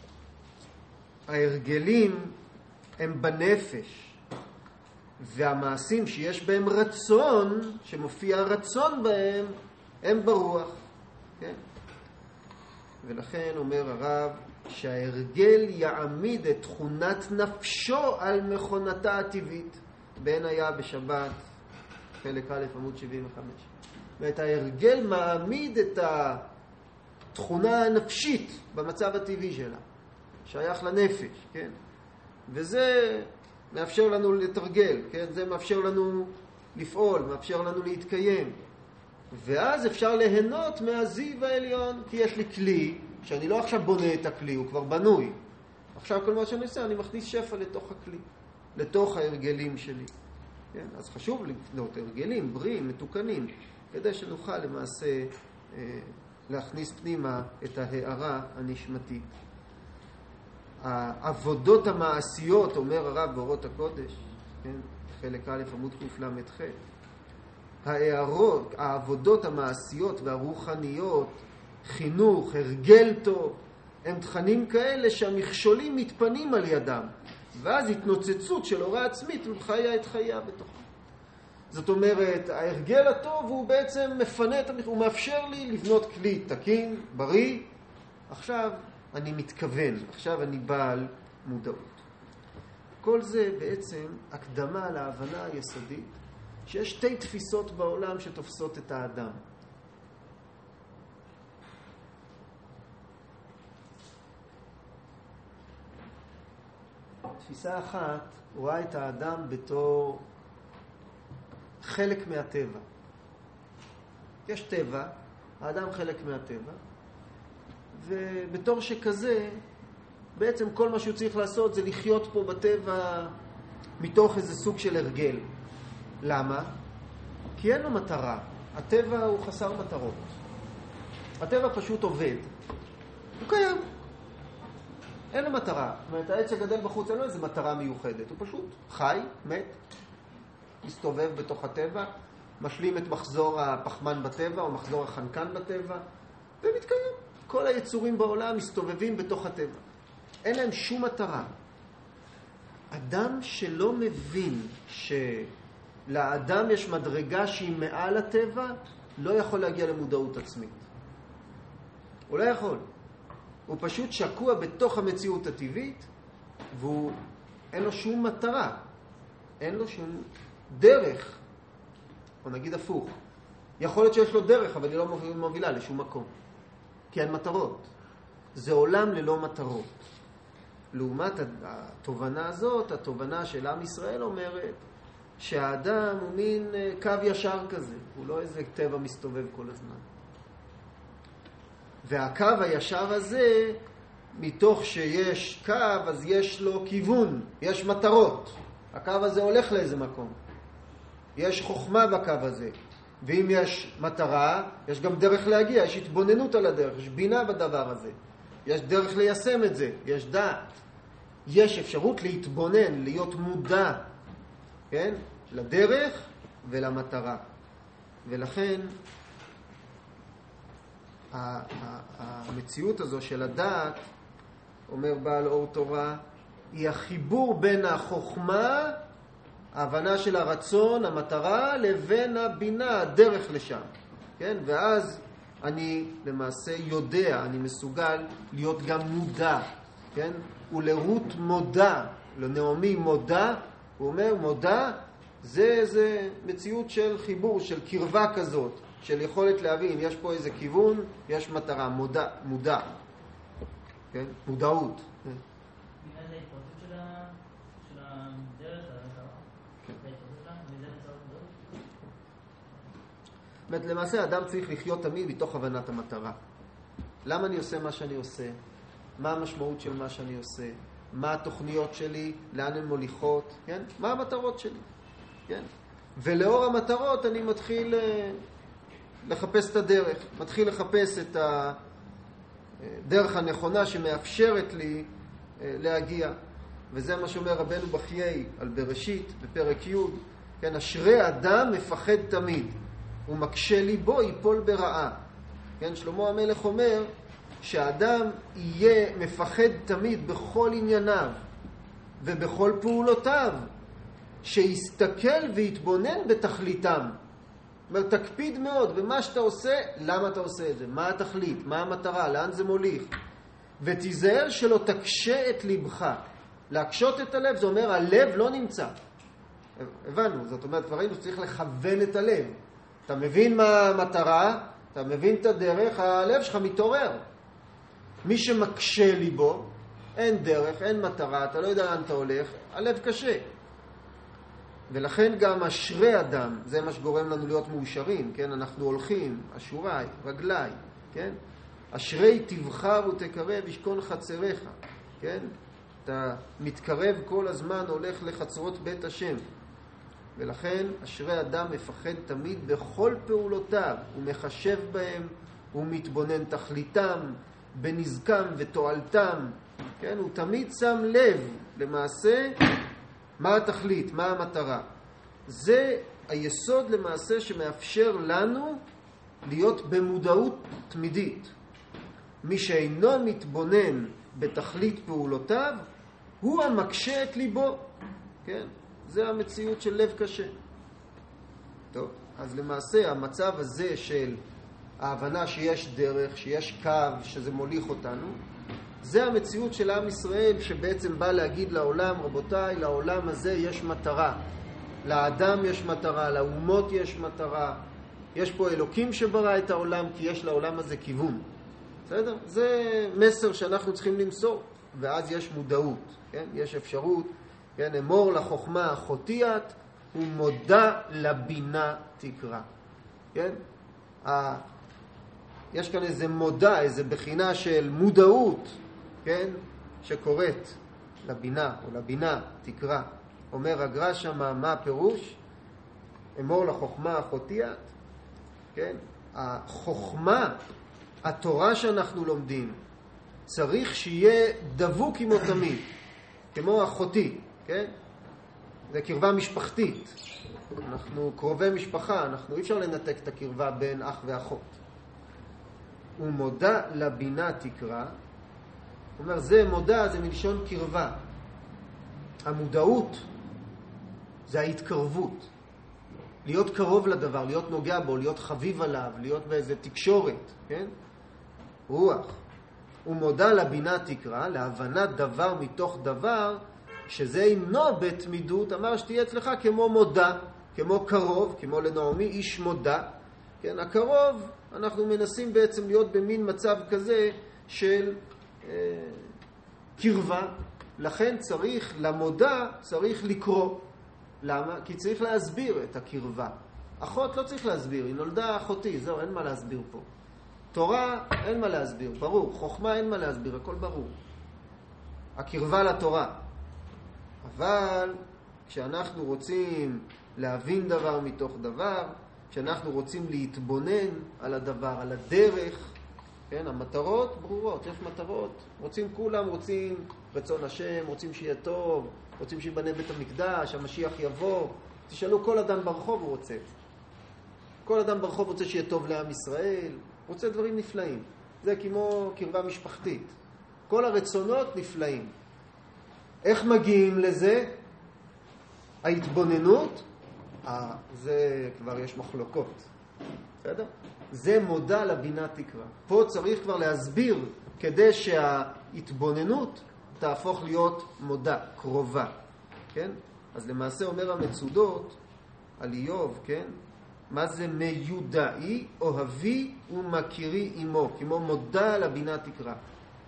ההרגלים הם בנפש, והמעשים שיש בהם רצון, שמופיע הרצון בהם, הם ברוח. כן? ולכן אומר הרב שההרגל יעמיד את תכונת נפשו על מכונתה הטבעית. בין היה בשבת, חלק א' עמוד 75. ואת ההרגל מעמיד את התכונה הנפשית במצב הטבעי שלה, שייך לנפש, כן? וזה מאפשר לנו לתרגל, כן? זה מאפשר לנו לפעול, מאפשר לנו להתקיים. ואז אפשר ליהנות מהזיו העליון, כי יש לי כלי, שאני לא עכשיו בונה את הכלי, הוא כבר בנוי. עכשיו כל מה שאני עושה, אני מכניס שפע לתוך הכלי, לתוך ההרגלים שלי. כן? אז חשוב לבנות הרגלים, בריאים, מתוקנים, כדי שנוכל למעשה להכניס פנימה את ההערה הנשמתית. העבודות המעשיות, אומר הרב באורות הקודש, כן? חלק א' עמוד קל"ח, ההערות, העבודות המעשיות והרוחניות, חינוך, הרגל טוב, הם תכנים כאלה שהמכשולים מתפנים על ידם, ואז התנוצצות של הוראה עצמית וחיה את חייה בתוכה. זאת אומרת, ההרגל הטוב הוא בעצם מפנה את הוא מאפשר לי לבנות כלי תקין, בריא. עכשיו אני מתכוון, עכשיו אני בעל מודעות. כל זה בעצם הקדמה להבנה היסודית שיש שתי תפיסות בעולם שתופסות את האדם. תפיסה אחת רואה את האדם בתור חלק מהטבע. יש טבע, האדם חלק מהטבע, ובתור שכזה, בעצם כל מה שהוא צריך לעשות זה לחיות פה בטבע מתוך איזה סוג של הרגל. למה? כי אין לו מטרה. הטבע הוא חסר מטרות. הטבע פשוט עובד. הוא קיים. אין לו מטרה. זאת אומרת, העץ שגדל בחוץ אין לו איזו מטרה מיוחדת. הוא פשוט חי, מת, מסתובב בתוך הטבע, משלים את מחזור הפחמן בטבע או מחזור החנקן בטבע, ומתקיים. כל היצורים בעולם מסתובבים בתוך הטבע. אין להם שום מטרה. אדם שלא מבין שלאדם יש מדרגה שהיא מעל הטבע, לא יכול להגיע למודעות עצמית. הוא לא יכול. הוא פשוט שקוע בתוך המציאות הטבעית, ואין לו שום מטרה. אין לו שום דרך. או נגיד הפוך. יכול להיות שיש לו דרך, אבל היא לא מובילה לשום מקום. כי אין מטרות. זה עולם ללא מטרות. לעומת התובנה הזאת, התובנה של עם ישראל אומרת שהאדם הוא מין קו ישר כזה. הוא לא איזה טבע מסתובב כל הזמן. והקו הישר הזה, מתוך שיש קו, אז יש לו כיוון, יש מטרות. הקו הזה הולך לאיזה מקום. יש חוכמה בקו הזה. ואם יש מטרה, יש גם דרך להגיע, יש התבוננות על הדרך, יש בינה בדבר הזה. יש דרך ליישם את זה, יש דעת. יש אפשרות להתבונן, להיות מודע, כן? לדרך ולמטרה. ולכן המציאות הזו של הדעת, אומר בעל אור תורה, היא החיבור בין החוכמה, ההבנה של הרצון, המטרה, לבין הבינה, הדרך לשם. כן? ואז אני למעשה יודע, אני מסוגל להיות גם מודע. כן? ולרות מודע, לנעמי מודע, הוא אומר מודע, זה מציאות של חיבור, של קרבה כזאת, של יכולת להבין, יש פה איזה כיוון, יש מטרה, מודע. כן? מודעות. כן? בגלל זה ההתפרצות של הדרך, למעשה אדם צריך לחיות תמיד מתוך הבנת המטרה. למה אני עושה מה שאני עושה? מה המשמעות של מה שאני עושה? מה התוכניות שלי? לאן הן מוליכות? כן? מה המטרות שלי? כן? ולאור המטרות אני מתחיל לחפש את הדרך. מתחיל לחפש את הדרך הנכונה שמאפשרת לי להגיע. וזה מה שאומר רבנו בחיי על בראשית, בפרק י', כן? אשרי אדם מפחד תמיד. הוא מקשה ליבו, ייפול ברעה. כן? שלמה המלך אומר שהאדם יהיה מפחד תמיד בכל ענייניו ובכל פעולותיו, שיסתכל ויתבונן בתכליתם. זאת אומרת, תקפיד מאוד במה שאתה עושה, למה אתה עושה את זה, מה התכלית, מה המטרה, לאן זה מוליך. ותיזהר שלא תקשה את לבך. להקשות את הלב, זה אומר, הלב לא נמצא. הבנו, זאת אומרת, כבר ראינו שצריך לכוון את הלב. אתה מבין מה המטרה, אתה מבין את הדרך, הלב שלך מתעורר. מי שמקשה ליבו, אין דרך, אין מטרה, אתה לא יודע לאן אתה הולך, הלב קשה. ולכן גם אשרי אדם, זה מה שגורם לנו להיות מאושרים, כן? אנחנו הולכים, אשוריי, רגליי, כן? אשרי תבחר ותקרב ישכון חצריך, כן? אתה מתקרב כל הזמן, הולך לחצרות בית השם. ולכן אשרי אדם מפחד תמיד בכל פעולותיו, הוא מחשב בהם, הוא מתבונן תכליתם, בנזקם ותועלתם, כן? הוא תמיד שם לב למעשה מה התכלית, מה המטרה. זה היסוד למעשה שמאפשר לנו להיות במודעות תמידית. מי שאינו מתבונן בתכלית פעולותיו, הוא המקשה את ליבו. כן? זה המציאות של לב קשה. טוב, אז למעשה המצב הזה של ההבנה שיש דרך, שיש קו, שזה מוליך אותנו, זה המציאות של עם ישראל שבעצם בא להגיד לעולם, רבותיי, לעולם הזה יש מטרה. לאדם יש מטרה, לאומות יש מטרה. יש פה אלוקים שברא את העולם, כי יש לעולם הזה כיוון. בסדר? זה מסר שאנחנו צריכים למסור, ואז יש מודעות, כן? יש אפשרות, כן? אמור לחוכמה אחותי את, ומודה לבינה תקרא. כן? יש כאן איזה מודה, איזה בחינה של מודעות, כן? שקוראת לבינה, או לבינה תקרא. אומר הגר"א שמה, מה הפירוש? אמור לחוכמה אחותי את, כן? החוכמה, התורה שאנחנו לומדים, צריך שיהיה דבוק עמו תמיד, כמו אחותי, כן? זה קרבה משפחתית. אנחנו קרובי משפחה, אי אפשר לנתק את הקרבה בין אח ואחות. ומודה לבינה תקרא, הוא אומר, זה מודה, זה מלשון קרבה. המודעות זה ההתקרבות. להיות קרוב לדבר, להיות נוגע בו, להיות חביב עליו, להיות באיזה תקשורת, כן? רוח. ומודה לבינה תקרא, להבנת דבר מתוך דבר, שזה אינו בתמידות, אמר שתהיה אצלך כמו מודה, כמו קרוב, כמו לנעמי איש מודה. כן, הקרוב, אנחנו מנסים בעצם להיות במין מצב כזה של קרבה. לכן צריך, למודה צריך לקרוא. למה? כי צריך להסביר את הקרבה. אחות לא צריך להסביר, היא נולדה אחותי, זהו, אין מה להסביר פה. תורה אין מה להסביר, ברור. חוכמה אין מה להסביר, הכל ברור. הקרבה לתורה. אבל כשאנחנו רוצים להבין דבר מתוך דבר, כשאנחנו רוצים להתבונן על הדבר, על הדרך, כן, המטרות ברורות, יש מטרות. כולם רוצים רצון השם, רוצים שיהיה טוב, רוצים שיבנה בית המקדש, המשיח יבוא. תשאלו, כל אדם ברחוב הוא רוצה. כל אדם ברחוב רוצה שיהיה טוב לעם ישראל, רוצה דברים נפלאים. זה כמו קרבה משפחתית. כל הרצונות נפלאים. איך מגיעים לזה? ההתבוננות, זה כבר יש מחלוקות. בסדר? זה מודה לבינה תקרא. פה צריך כבר להסביר כדי שההתבוננות תהפוך להיות מודה, קרובה. כן? אז למעשה אומר המצודות על איוב, כן? מה זה מיודעי, אוהבי ומכירי עמו, כמו מודה לבינה תקרא.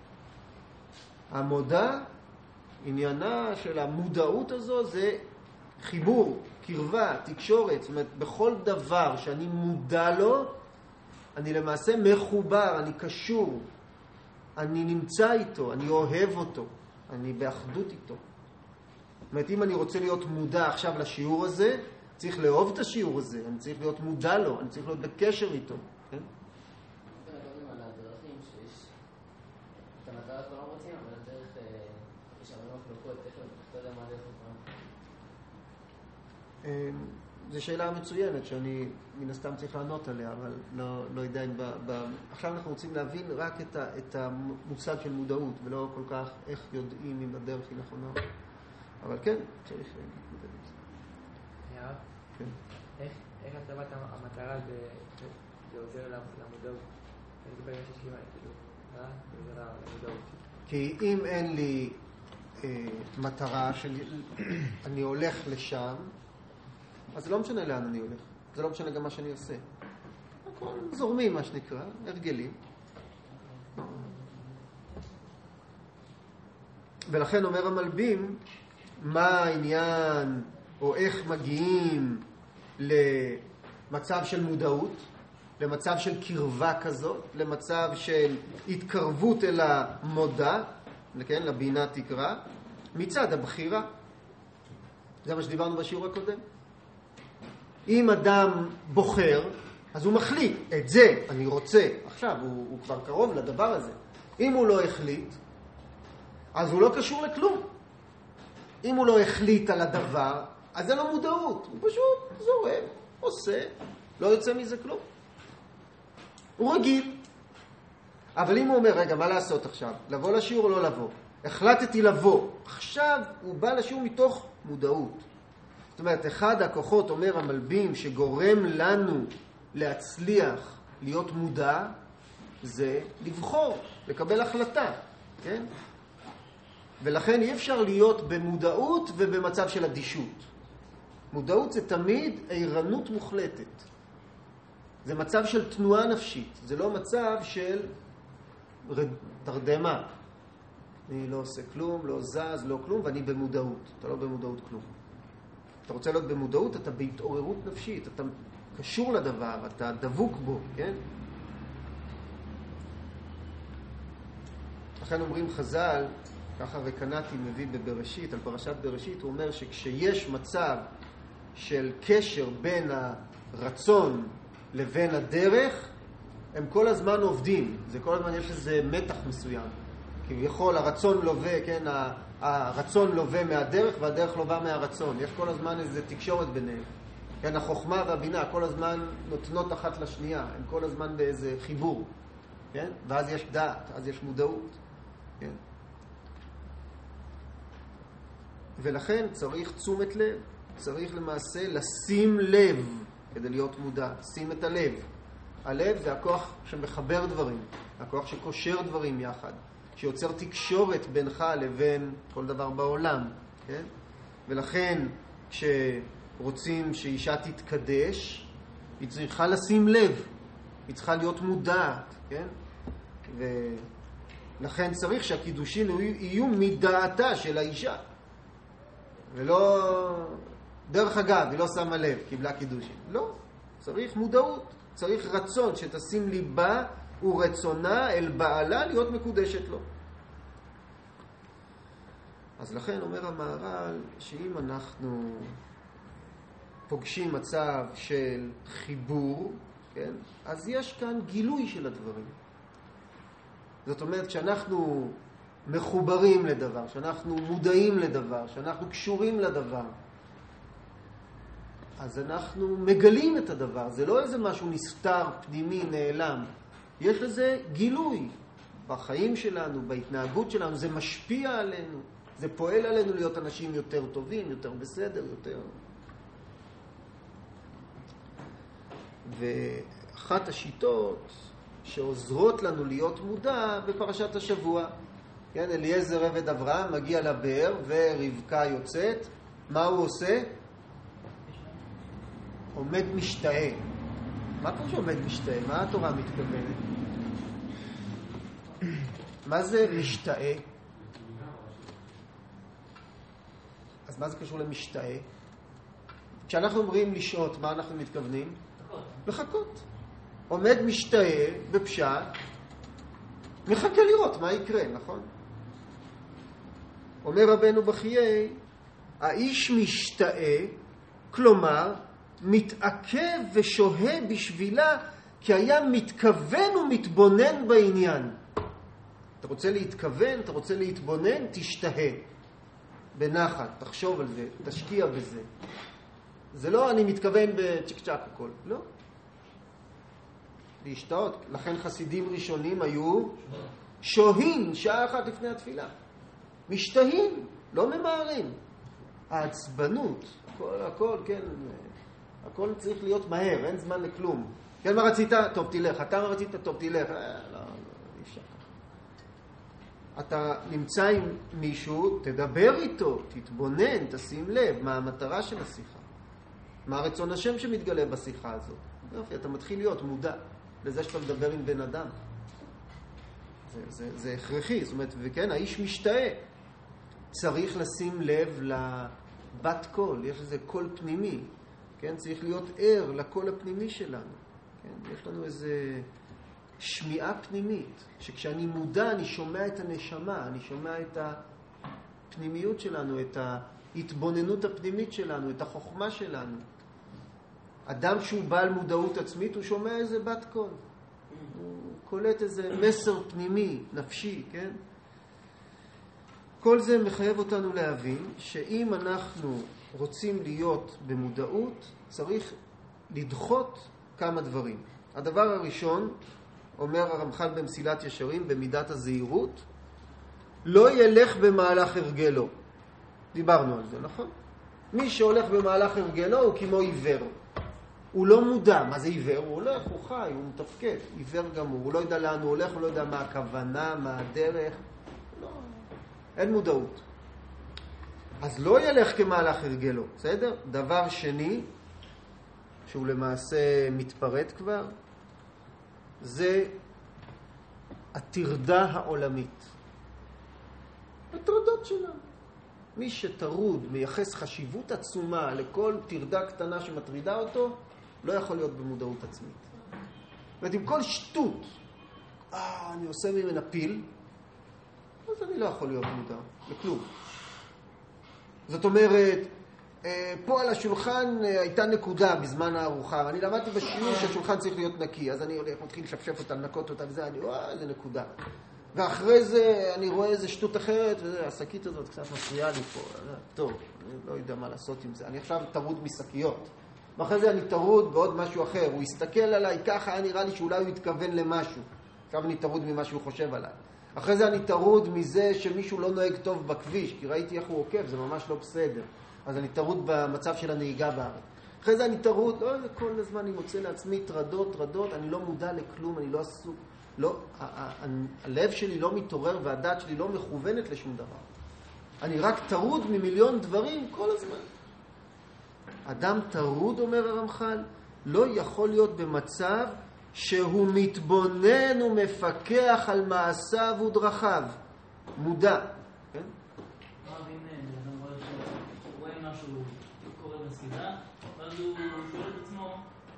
המודה, עניינה של המודעות הזו זה חיבור, קרבה, תקשורת. זאת אומרת, בכל דבר שאני מודע לו, אני למעשה מחובר, אני קשור, אני נמצא איתו, אני אוהב אותו, אני באחדות איתו. זאת אומרת, אם אני רוצה להיות מודע עכשיו לשיעור הזה, צריך לאהוב את השיעור הזה, אני צריך להיות מודע לו, אני צריך להיות בקשר איתו. כן? מדברים על הדרכים שיש את המטרה כבר לא רוצים, אבל הדרך יש הרבה מחלוקות, איך אתה יודע מה הדרך כבר? זו שאלה מצוינת שאני מן הסתם צריך לענות עליה, אבל לא יודע אם עכשיו אנחנו רוצים להבין רק את המושג של מודעות, ולא כל כך איך יודעים אם הדרך היא נכונה. אבל כן, צריך להתמודד עם זה. כן. איך הצבת המטרה זה עוזר למודעות? אני ברגע שיש לי כאילו, זה עוזר למודעות. כי אם אין לי מטרה שאני הולך לשם, אז זה לא משנה לאן אני הולך. זה לא משנה גם מה שאני עושה. הכל זורמים, מה שנקרא, הרגלים. ולכן אומר המלבים, מה העניין או איך מגיעים למצב של מודעות, למצב של קרבה כזאת, למצב של התקרבות אל המודע, כן, לבינה תקרא, מצד הבחירה. זה מה שדיברנו בשיעור הקודם. אם אדם בוחר, אז הוא מחליט, את זה אני רוצה. עכשיו, הוא כבר קרוב לדבר הזה. אם הוא לא החליט, אז הוא לא קשור לכלום. אם הוא לא החליט על הדבר, אז זה לא מודעות. הוא פשוט זורם, עושה, לא יוצא מזה כלום. הוא רגיל. אבל אם הוא אומר, רגע, מה לעשות עכשיו? לבוא לשיעור או לא לבוא? החלטתי לבוא. עכשיו הוא בא לשיעור מתוך מודעות. זאת אומרת, אחד הכוחות, אומר המלבים, שגורם לנו להצליח להיות מודע, זה לבחור, לקבל החלטה. כן? ולכן אי אפשר להיות במודעות ובמצב של אדישות. מודעות זה תמיד עירנות מוחלטת. זה מצב של תנועה נפשית. זה לא מצב של תרדמה. אני לא עושה כלום, לא זז, לא כלום, ואני במודעות. אתה לא במודעות כלום. אתה רוצה להיות במודעות, אתה בהתעוררות נפשית, אתה קשור לדבר, אתה דבוק בו, כן? לכן אומרים חז"ל, ככה רקנתי מביא בבראשית, על פרשת בראשית, הוא אומר שכשיש מצב של קשר בין הרצון לבין הדרך, הם כל הזמן עובדים. זה כל הזמן יש איזה מתח מסוים. כביכול הרצון לווה, כן, הרצון לווה מהדרך והדרך לווה מהרצון. יש כל הזמן איזה תקשורת ביניהם. כן, החוכמה והבינה כל הזמן נותנות אחת לשנייה. הם כל הזמן באיזה חיבור. כן? ואז יש דעת, אז יש מודעות. כן? ולכן צריך תשומת לב. צריך למעשה לשים לב כדי להיות מודע. שים את הלב. הלב זה הכוח שמחבר דברים. הכוח שקושר דברים יחד. שיוצר תקשורת בינך לבין כל דבר בעולם, כן? ולכן כשרוצים שאישה תתקדש, היא צריכה לשים לב, היא צריכה להיות מודעת, כן? ולכן צריך שהקידושין יהיו מדעתה של האישה. ולא, דרך אגב, היא לא שמה לב, קיבלה קידושין. לא, צריך מודעות, צריך רצון שתשים ליבה ורצונה אל בעלה להיות מקודשת לו. אז לכן אומר המהר"ל שאם אנחנו פוגשים מצב של חיבור, כן, אז יש כאן גילוי של הדברים. זאת אומרת, כשאנחנו מחוברים לדבר, כשאנחנו מודעים לדבר, כשאנחנו קשורים לדבר, אז אנחנו מגלים את הדבר. זה לא איזה משהו נסתר, פנימי, נעלם. יש לזה גילוי בחיים שלנו, בהתנהגות שלנו. זה משפיע עלינו. זה פועל עלינו להיות אנשים יותר טובים, יותר בסדר, יותר... ואחת השיטות שעוזרות לנו להיות מודע בפרשת השבוע. כן, אליעזר עבד אברהם מגיע לבאר ורבקה יוצאת. מה הוא עושה? עומד משתאה. מה פה שעומד משתאה? מה התורה מתכוונת? מה זה משתאה? אז מה זה קשור למשתאה? כשאנחנו אומרים לשעות, מה אנחנו מתכוונים? לחכות. עומד משתאה בפשט, מחכה לראות מה יקרה, נכון? אומר רבנו בחיי, האיש משתאה, כלומר, מתעכב ושוהה בשבילה, כי היה מתכוון ומתבונן בעניין. אתה רוצה להתכוון, אתה רוצה להתבונן, תשתהה. בנחת, תחשוב על זה, תשקיע בזה. זה לא אני מתכוון בצ'ק צ'ק הכל, לא. להשתאות. לכן חסידים ראשונים היו שוהים שעה אחת לפני התפילה. משתהים, לא ממהרים. העצבנות, הכל, כן, הכל צריך להיות מהר, אין זמן לכלום. כן, מה רצית? טוב, תלך. אתה מה רצית? טוב, תלך. לא, אי אפשר. אתה נמצא עם מישהו, תדבר איתו, תתבונן, תשים לב מה המטרה של השיחה. מה רצון השם שמתגלה בשיחה הזאת. יופי, אתה מתחיל להיות מודע לזה שאתה מדבר עם בן אדם. זה הכרחי, זאת אומרת, וכן, האיש משתאה. צריך לשים לב לבת קול, יש לזה קול פנימי. כן, צריך להיות ער לקול הפנימי שלנו. כן, יש לנו איזה שמיעה פנימית, שכשאני מודע אני שומע את הנשמה, אני שומע את הפנימיות שלנו, את ההתבוננות הפנימית שלנו, את החוכמה שלנו. אדם שהוא בעל מודעות עצמית, הוא שומע איזה בת קול. הוא קולט איזה מסר פנימי, נפשי, כן? כל זה מחייב אותנו להבין שאם אנחנו רוצים להיות במודעות, צריך לדחות כמה דברים. הדבר הראשון, אומר הרמח"ל במסילת ישרים, במידת הזהירות, לא ילך במהלך הרגלו. דיברנו על זה, נכון? מי שהולך במהלך הרגלו הוא כמו עיוור. הוא לא מודע. מה זה עיוור? הוא הולך, הוא חי, הוא מתפקד. עיוור גמור. הוא לא יודע לאן הוא הולך, הוא לא יודע מה הכוונה, מה הדרך. לא. אין מודעות. אז לא ילך כמהלך הרגלו, בסדר? דבר שני, שהוא למעשה מתפרט כבר, זה הטרדה העולמית. הטרדות שלנו. מי שטרוד מייחס חשיבות עצומה לכל טרדה קטנה שמטרידה אותו, לא יכול להיות במודעות עצמית. זאת אומרת, עם כל שטות, אני עושה ממנה פיל, אז אני לא יכול להיות מודע לכלום. זאת אומרת, פה על השולחן הייתה נקודה בזמן הארוחה, אני למדתי בשיעור שהשולחן צריך להיות נקי, אז אני הולך, מתחיל לשפשף אותה, לנקות אותה וזה, אני רואה איזה נקודה. ואחרי זה אני רואה איזה שטות אחרת, והשקית הזאת קצת מפריעה לי פה, טוב, אני לא יודע מה לעשות עם זה, אני עכשיו טרוד משקיות. ואחרי זה אני טרוד בעוד משהו אחר, הוא יסתכל עליי, ככה נראה לי שאולי הוא יתכוון למשהו. עכשיו אני טרוד ממה שהוא חושב עליי. אחרי זה אני טרוד מזה שמישהו לא נוהג טוב בכביש, כי ראיתי איך הוא עוקב, זה ממש לא בסדר. אז אני טרוד במצב של הנהיגה בארץ. אחרי זה אני טרוד, כל הזמן אני מוצא לעצמי טרדות, אני לא מודע לכלום, אני לא עסוק. לא, הלב שלי לא מתעורר והדעת שלי לא מכוונת לשום דבר. אני רק טרוד ממיליון דברים כל הזמן. אדם טרוד, אומר הרמח"ל, לא יכול להיות במצב שהוא מתבונן ומפקח על מעשיו ודרכיו. מודע. כן? אם אדם רואה משהו קורה בסביבה, ואז הוא שואל את עצמו,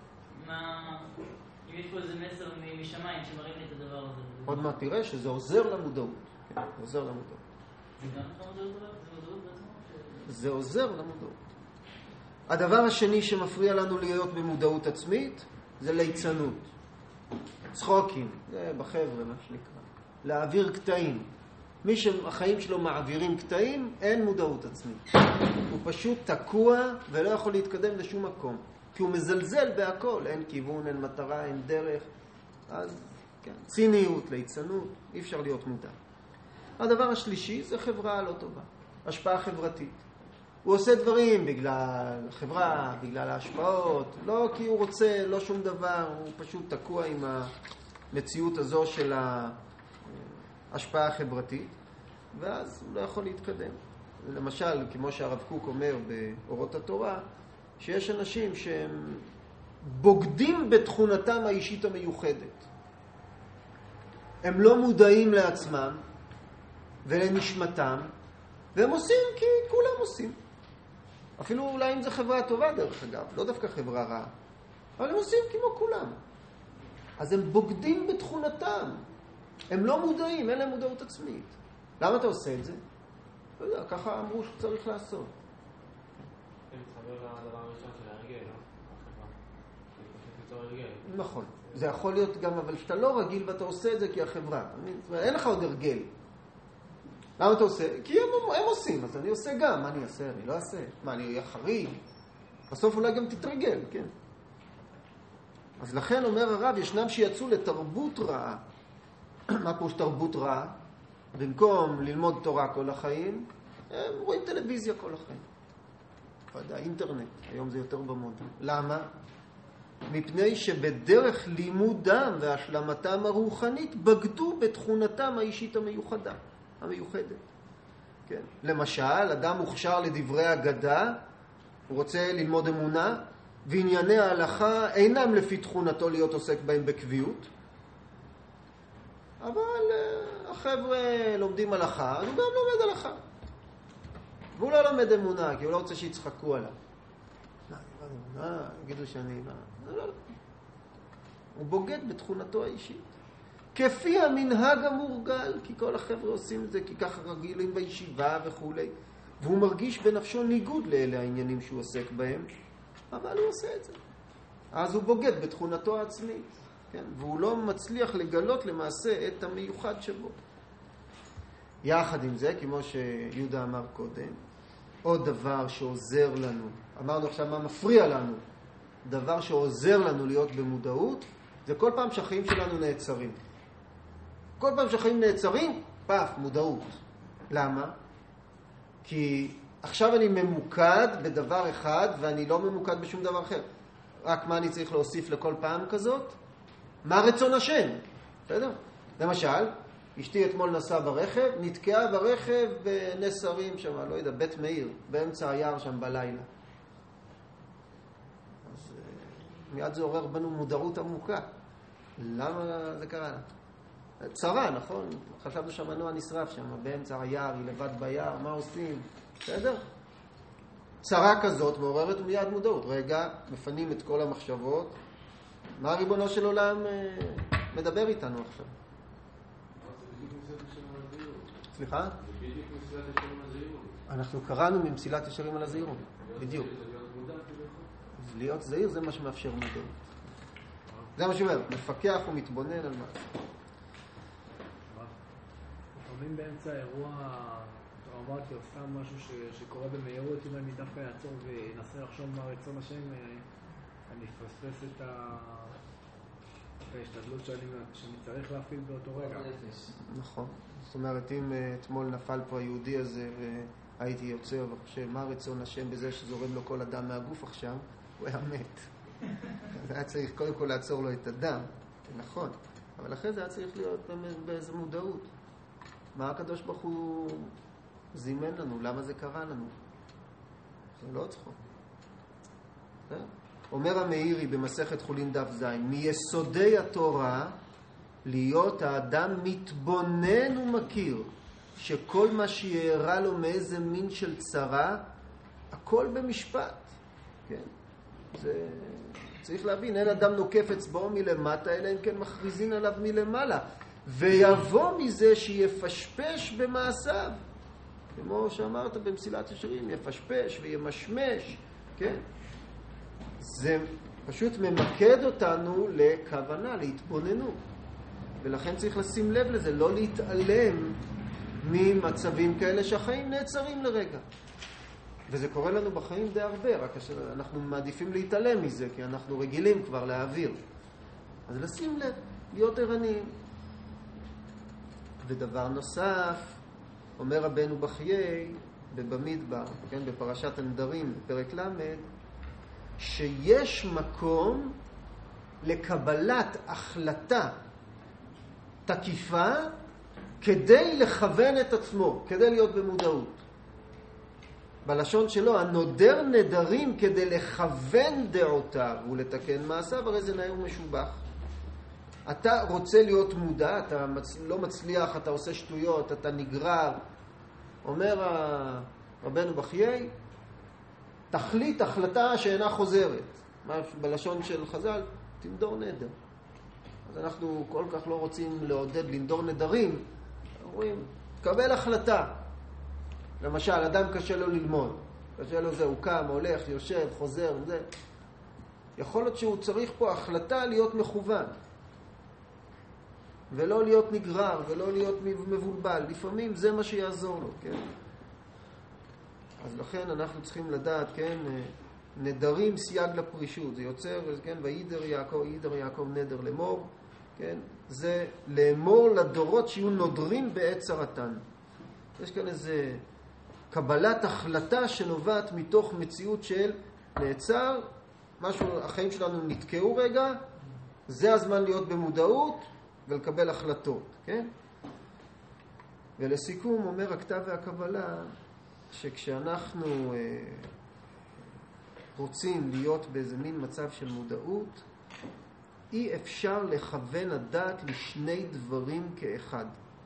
אם יש פה איזה מסר משמיים שמראים לי את הדבר הזה. עוד מעט תראה שזה עוזר למודעות. כן, עוזר למודעות. זה גם מודעות עליו? זה מודעות בעצמו? זה עוזר למודעות. הדבר השני שמפריע לנו להיות במודעות עצמית, זה ליצנות. צחוקים, זה בחבר'ה מה שנקרא. להעביר קטעים. מי שהחיים שלו מעבירים קטעים, אין מודעות עצמית. הוא פשוט תקוע ולא יכול להתקדם לשום מקום. כי הוא מזלזל בהכל, אין כיוון, אין מטרה, אין דרך. אז כן, ציניות, ליצנות, אי אפשר להיות מודע. הדבר השלישי זה חברה לא טובה. השפעה חברתית. הוא עושה דברים בגלל חברה, בגלל ההשפעות, לא כי הוא רוצה, לא שום דבר, הוא פשוט תקוע עם המציאות הזו של ההשפעה החברתית, ואז הוא לא יכול להתקדם. למשל, כמו שהרב קוק אומר באורות התורה, שיש אנשים שהם בוגדים בתכונתם האישית המיוחדת. הם לא מודעים לעצמם ולנשמתם, והם עושים כי כולם עושים. אפילו אולי אם זו חברה טובה דרך אגב, לא דווקא חברה רעה, אבל הם עושים כמו כולם. אז הם בוגדים בתכונתם. הם לא מודעים, אין להם מודעות עצמית. למה אתה עושה את זה? לא יודע, ככה אמרו שצריך לעשות. זה מתחבר לדבר הראשון של הרגל, לא? החברה. זה פשוט ליצור הרגל. נכון. זה יכול להיות גם, אבל שאתה לא רגיל ואתה עושה את זה כי החברה. אין לך עוד הרגל. למה אתה עושה? כי הם עושים, אז אני עושה גם. מה אני אעשה? אני לא אעשה. מה, אני אהיה חריג? בסוף אולי גם תתרגל, כן. אז לכן אומר הרב, ישנם שיצאו לתרבות רעה. מה פירוש תרבות רעה? במקום ללמוד תורה כל החיים, הם רואים טלוויזיה כל החיים. אינטרנט, היום זה יותר במודה. למה? מפני שבדרך לימודם והשלמתם הרוחנית בגדו בתכונתם האישית המיוחדת. כן. למשל, אדם מוכשר לדברי אגדה, הוא רוצה ללמוד אמונה, וענייני ההלכה אינם לפי תכונתו להיות עוסק בהם בקביעות, אבל החבר'ה לומדים הלכה, אז הוא גם לומד הלכה. והוא לא לומד אמונה, כי הוא לא רוצה שיצחקו עליו. יגידו שאני... לא. הוא בוגד בתכונתו האישית. כפי המנהג המורגל, כי כל החבר'ה עושים את זה, כי ככה רגילים בישיבה וכו'. והוא מרגיש בנפשו ניגוד לאלה העניינים שהוא עוסק בהם, אבל הוא עושה את זה. אז הוא בוגד בתכונתו העצמית. כן? והוא לא מצליח לגלות למעשה את המיוחד שבו. יחד עם זה, כמו שיהודה אמר קודם, עוד דבר שעוזר לנו, אמרנו עכשיו מה מפריע לנו, דבר שעוזר לנו להיות במודעות, זה כל פעם שהחיים שלנו נעצרים. כל פעם שהחיים נעצרים, פף, מודעות. למה? כי עכשיו אני ממוקד בדבר אחד, ואני לא ממוקד בשום דבר אחר. רק מה אני צריך להוסיף לכל פעם כזאת? מה רצון השם? בסדר? למשל, אשתי אתמול נסעה ברכב, נתקעה ברכב בנס הרים שם, לא יודע, בית מאיר, באמצע היער שם בלילה. אז מיד זה עורר בנו מודעות עמוקה. למה זה קרה? צרה, נכון? חשבנו שהמנוע נשרף שם, באמצע היער, היא לבד ביער, מה עושים? בסדר? צרה כזאת מעוררת מיד מודעות. רגע, מפנים את כל המחשבות. מה ריבונו של עולם מדבר איתנו עכשיו? סליחה? אנחנו קראנו ממסילת ישרים על הזהירות. בדיוק. להיות זהיר זה מה שמאפשר מודעות. זה מה שאומר, מפקח ומתבונן על מה. לפעמים באמצע האירוע טראומטי או סתם משהו שקורה במהירות, אם אני דווקא אעצור ואנסה לחשוב מה רצון השם, אני אפספס את ההשתדלות שאני צריך להפעיל באותו רגע. נכון. זאת אומרת, אם אתמול נפל פה היהודי הזה והייתי יוצא וחושב מה רצון השם בזה שזורם לו כל אדם מהגוף עכשיו, הוא היה מת. אז היה צריך קודם כל לעצור לו את הדם, נכון. אבל אחרי זה היה צריך להיות באיזו מודעות. מה הקדוש ברוך הוא זימן לנו? למה זה קרה לנו? זה לא צחוק. אומר המאירי במסכת חולין דף ז', מיסודי התורה להיות האדם מתבונן ומכיר שכל מה שיערה לו מאיזה מין של צרה, הכל במשפט. כן? זה צריך להבין, אין אדם נוקף אצבעו מלמטה, אלא אם כן מכריזין עליו מלמעלה. ויבוא מזה שיפשפש במעשיו. כמו שאמרת במסילת ישרים, יפשפש וימשמש. כן? זה פשוט ממקד אותנו לכוונה, להתבוננות. ולכן צריך לשים לב לזה, לא להתעלם ממצבים כאלה שהחיים נעצרים לרגע. וזה קורה לנו בחיים די הרבה, רק אנחנו מעדיפים להתעלם מזה, כי אנחנו רגילים כבר להעביר. אז לשים לב, להיות ערניים. ודבר נוסף, אומר רבנו בחיי, במדבר, כן, בפרשת הנדרים, בפרק למד, שיש מקום לקבלת החלטה תקיפה כדי לכוון את עצמו, כדי להיות במודעות. בלשון שלו, הנודר נדרים כדי לכוון דעותיו ולתקן מעשיו, הרי זה נהיר משובח. אתה רוצה להיות מודע, אתה לא מצליח, אתה עושה שטויות, אתה נגרר. אומר רבנו בחיי, תחליט החלטה שאינה חוזרת. בלשון של חז"ל, תנדור נדר. אז אנחנו כל כך לא רוצים לעודד לנדור נדרים. אומרים, תקבל החלטה. למשל, אדם קשה לו ללמוד. קשה לו זה, הוא קם, הולך, יושב, חוזר, זה. יכול להיות שהוא צריך פה החלטה להיות מכוון. ולא להיות נגרר, ולא להיות מבולבל. לפעמים זה מה שיעזור לו, כן? אז לכן אנחנו צריכים לדעת, כן, נדרים סייג לפרישות. זה יוצר, כן, וידר יעקב נדר לאמור, כן? זה לאמור לדורות שיהיו נודרים בעת צרתן. יש כאן איזה קבלת החלטה שנובעת מתוך מציאות של נעצר, משהו, החיים שלנו נתקעו רגע, זה הזמן להיות במודעות ולקבל החלטות, כן? ולסיכום אומר הכתב והקבלה שכשאנחנו רוצים להיות באיזה מין מצב של מודעות, אי אפשר לכוון הדעת לשני דברים כאחד.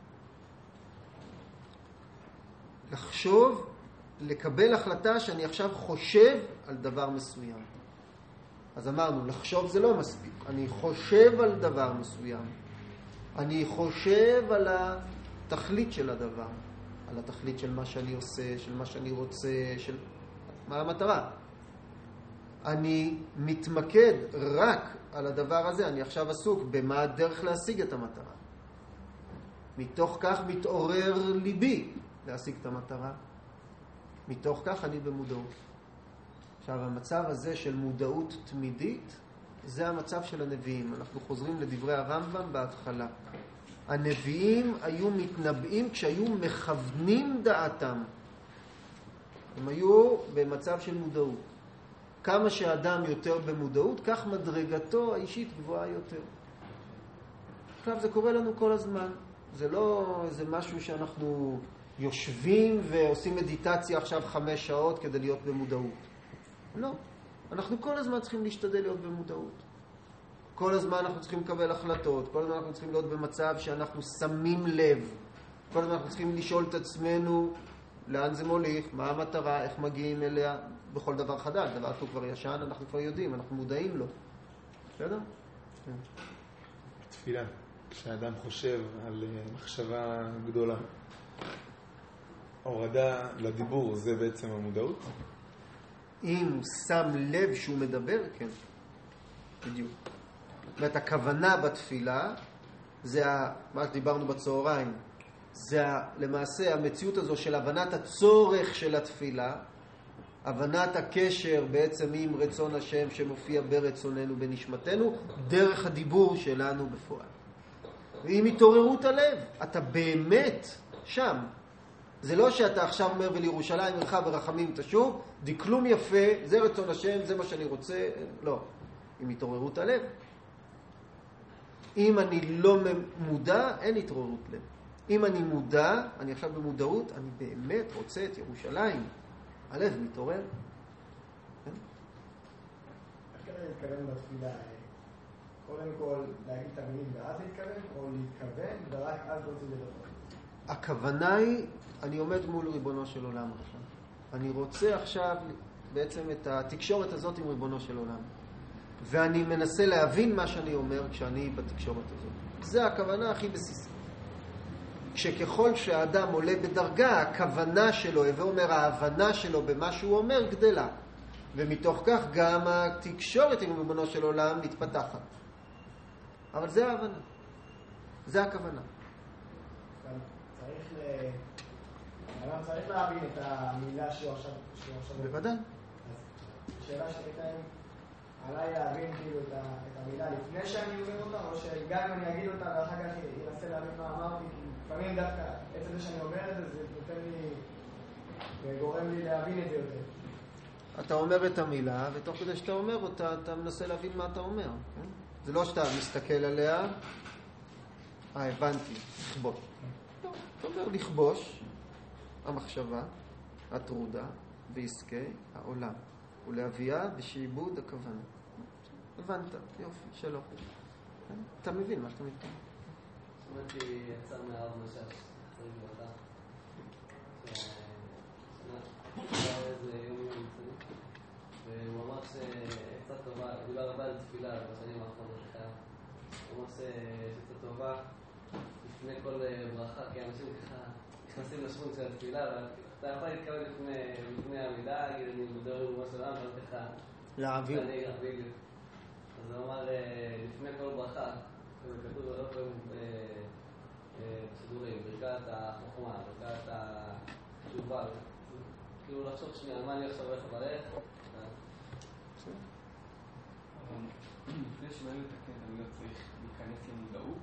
לחשוב, לקבל החלטה שאני עכשיו חושב על דבר מסוים. אז אמרנו, לחשוב זה לא מספיק. אני חושב על דבר מסוים. אני חושב על התכלית של הדבר. על התכלית של מה שאני עושה, של מה שאני רוצה, של מה המטרה. אני מתמקד רק על הדבר הזה. אני עכשיו עסוק במה הדרך להשיג את המטרה. מתוך כך מתעורר ליבי להשיג את המטרה. מתוך כך אני במודעות. עכשיו, המצב הזה של מודעות תמידית, זה המצב של הנביאים. אנחנו חוזרים לדברי הרמב"ם בהתחלה. הנביאים היו מתנבאים כשהיו מכוונים דעתם. הם היו במצב של מודעות. כמה שאדם יותר במודעות, כך מדרגתו האישית גבוהה יותר. עכשיו, זה קורה לנו כל הזמן. זה לא איזה משהו שאנחנו יושבים ועושים מדיטציה עכשיו 5 שעות כדי להיות במודעות. לא. אנחנו כל הזמן צריכים להשתדל להיות במודעות. כל הזמן אנחנו צריכים לקבל החלטות, כל הזמן אנחנו צריכים להיות במצב שאנחנו שמים לב. כל הזמן אנחנו צריכים לשאול את עצמנו לאן זה מוליך, מה המטרה, איך מגיעים אליה, בכל דבר חדש. דבר שהוא כבר ישן, אנחנו כבר יודעים, אנחנו מודעים לו. בסדר? תפילה. כשאדם חושב על מחשבה גדולה, הורדה לדיבור, זה בעצם המודעות? אם הוא שם לב שהוא מדבר, כן. בדיוק. זאת אומרת, הכוונה בתפילה, זה מה שדיברנו בצהריים, זה למעשה המציאות הזו של הבנת הצורך של התפילה, הבנת הקשר בעצם עם רצון השם שמופיע ברצוננו, בנשמתנו, דרך הדיבור שלנו בפועל. ועם התעוררות הלב, אתה באמת שם. זה לא שאתה עכשיו אומר ולירושלים עירך ברחמים תשוב, דקלום יפה, זה רצון השם, זה מה שאני רוצה, לא. עם התעוררות הלב. אם אני לא מודע, אין התעוררות לב. אם אני מודע, אני עכשיו במודעות, אני באמת רוצה את ירושלים. הלב מתעורר. איך כדי להתכוון בתפילה? קודם כל להגיד את המילים ואז להתכוון, או להתכוון ורק אז רוצים לדבר? הכוונה היא, אני עומד מול ריבונו של עולם עכשיו. אני רוצה עכשיו בעצם את התקשורת הזאת עם ריבונו של עולם. ואני מנסה להבין מה שאני אומר כשאני בתקשורת הזאת. זה הכוונה הכי בסיסית. שככל שהאדם עולה בדרגה, הכוונה שלו, ואומר ההבנה שלו במה שהוא אומר, גדלה. ומתוך כך גם התקשורת עם ריבונו של עולם מתפתחת. אבל זה ההבנה. זה הכוונה. צריך להבין את המילה שהוא עכשיו... בוודאי. השאלה שהייתה עליי להבין כאילו את המילה לפני שאני אומר אותה, או שגם אם אני אגיד אותה ואחר כך אנסה להבין מה אמרתי, לפעמים דווקא עצם זה שאני אומר את זה, זה נותן לי וגורם לי להבין את זה יותר. אתה אומר את המילה, ותוך כדי שאתה אומר אותה, אתה מנסה להבין מה אתה אומר. כן? זה לא שאתה מסתכל עליה, הבנתי, לכבוש. לא, אתה אומר לכבוש, המחשבה, הטרודה, ועסקי העולם. ולהביאה בשעבוד הכוונה. הבנת, יופי, שלום. אתה מבין מה שאתה מתכוון. שמעתי יצא מהרב משש, חיים ואתה. איזה יום מצוין. והוא אמר שעצה טובה, דיבר הרבה על תפילה בשנים האחרונות לחייו. הוא אמר שעצה טובה לפני כל ברכה, כי אנשים ככה נכנסים לשכון של התפילה, אתה יכול להתכוון לפני המילה, אני מדבר עם מה שלנו, אבל ככה... להעביר. אז הוא אמר, לפני כל ברכה, כתוב הרבה פעמים בשידורים, ברכת החוכמה, ברכת התשובה, כאילו לחשוב שנייה, מה אני עכשיו הולך לברך? לפני שבאים לתקן, אני לא צריך להיכנס למודעות?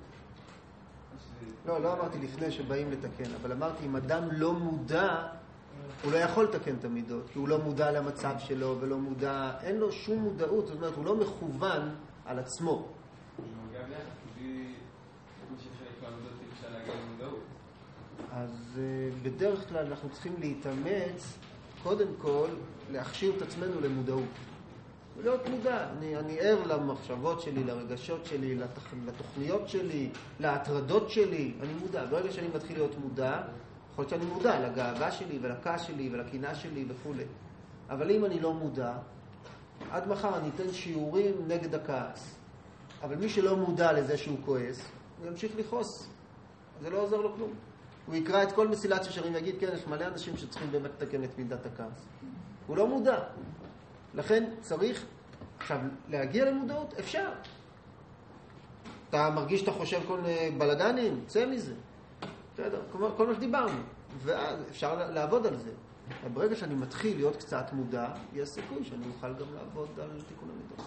לא אמרתי לפני שבאים לתקן, אבל אמרתי, אם אדם לא מודע, הוא לא יכול לתקן את המידות, כי הוא לא מודע למצב שלו ולא מודע, אין לו שום מודעות, זאת אומרת, הוא לא מכוון על עצמו. הוא מגיע ביחד, כי כמו שאפשר לקרוא מידות, אפשר להגיע למודעות. אז בדרך כלל אנחנו צריכים להתאמץ, קודם כל, להכשיר את עצמנו למודעות. ולהיות מודע. אני ער למחשבות שלי, לרגשות שלי, לתוכניות שלי, להטרדות שלי. אני מודע. ברגע שאני מתחיל להיות מודע, יכול להיות שאני מודע לגאווה שלי ולכעס שלי ולקנאה שלי וכו'. אבל אם אני לא מודע, עד מחר אני אתן שיעורים נגד הכעס. אבל מי שלא מודע לזה שהוא כועס, הוא ימשיך לכעוס. זה לא עוזר לו כלום. הוא יקרא את כל מסילת ישרים ויגיד, כן, יש מלא אנשים שצריכים באמת לתקן את מידת הכעס. הוא לא מודע. לכן צריך, עכשיו, להגיע למודעות, אפשר. אתה מרגיש שאתה חושב כל בלגנים, צא מזה. בסדר, כל מה שדיברנו. ואז אפשר לעבוד על זה. ברגע שאני מתחיל להיות קצת מודע, יש סיכוי שאני אוכל גם לעבוד על תיקון המידות.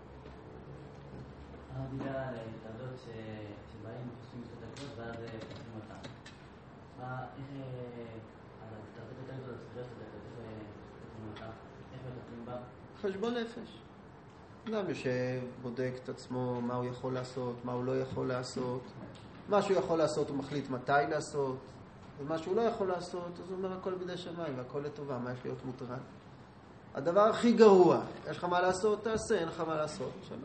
דיבר על התעדות שבאים וחושבים שתי דקות ואז חושבים אותם. איך על התעדות יותר גדולות, ספריות שתי דקות, איך מטפלים בה? חשבון נפש. אדם יושב, בודק את עצמו, מה הוא יכול לעשות, מה הוא לא יכול לעשות. מה שהוא יכול לעשות הוא מחליט מתי לעשות, ומה שהוא לא יכול לעשות, אז הוא אומר הכל בידי שמיים והכל לטובה, מה יש להיות מוטרד? הדבר הכי גרוע, יש לך מה לעשות, תעשה, אין לך מה לעשות, שלום.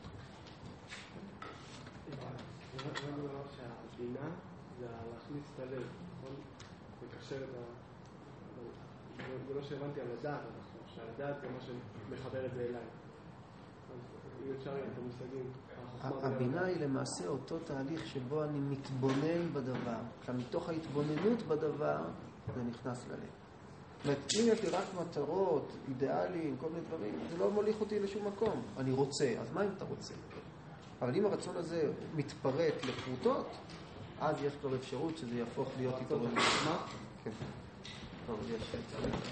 אני אומר שהבינה זה להכניס את הלב, נכון? לקשר את ה... זה לא שהבנתי על הדעת, שהדעת זה מה שמחבר את זה אליי. אם אפשר את המושגים. הבינה היא למעשה אותו תהליך שבו אני מתבונן בדבר. מתוך ההתבוננות בדבר זה נכנס ללב. זאת אומרת, אם יש לי רק מטרות, אידיאלים, כל מיני דברים, זה לא מוליך אותי לשום מקום. אני רוצה, אז מה אם אתה רוצה? אבל אם הרצון הזה מתפרט לפרוטות, אז יש כבר אפשרות שזה יהפוך להיות התעוררות. מה? כן. טוב, יש...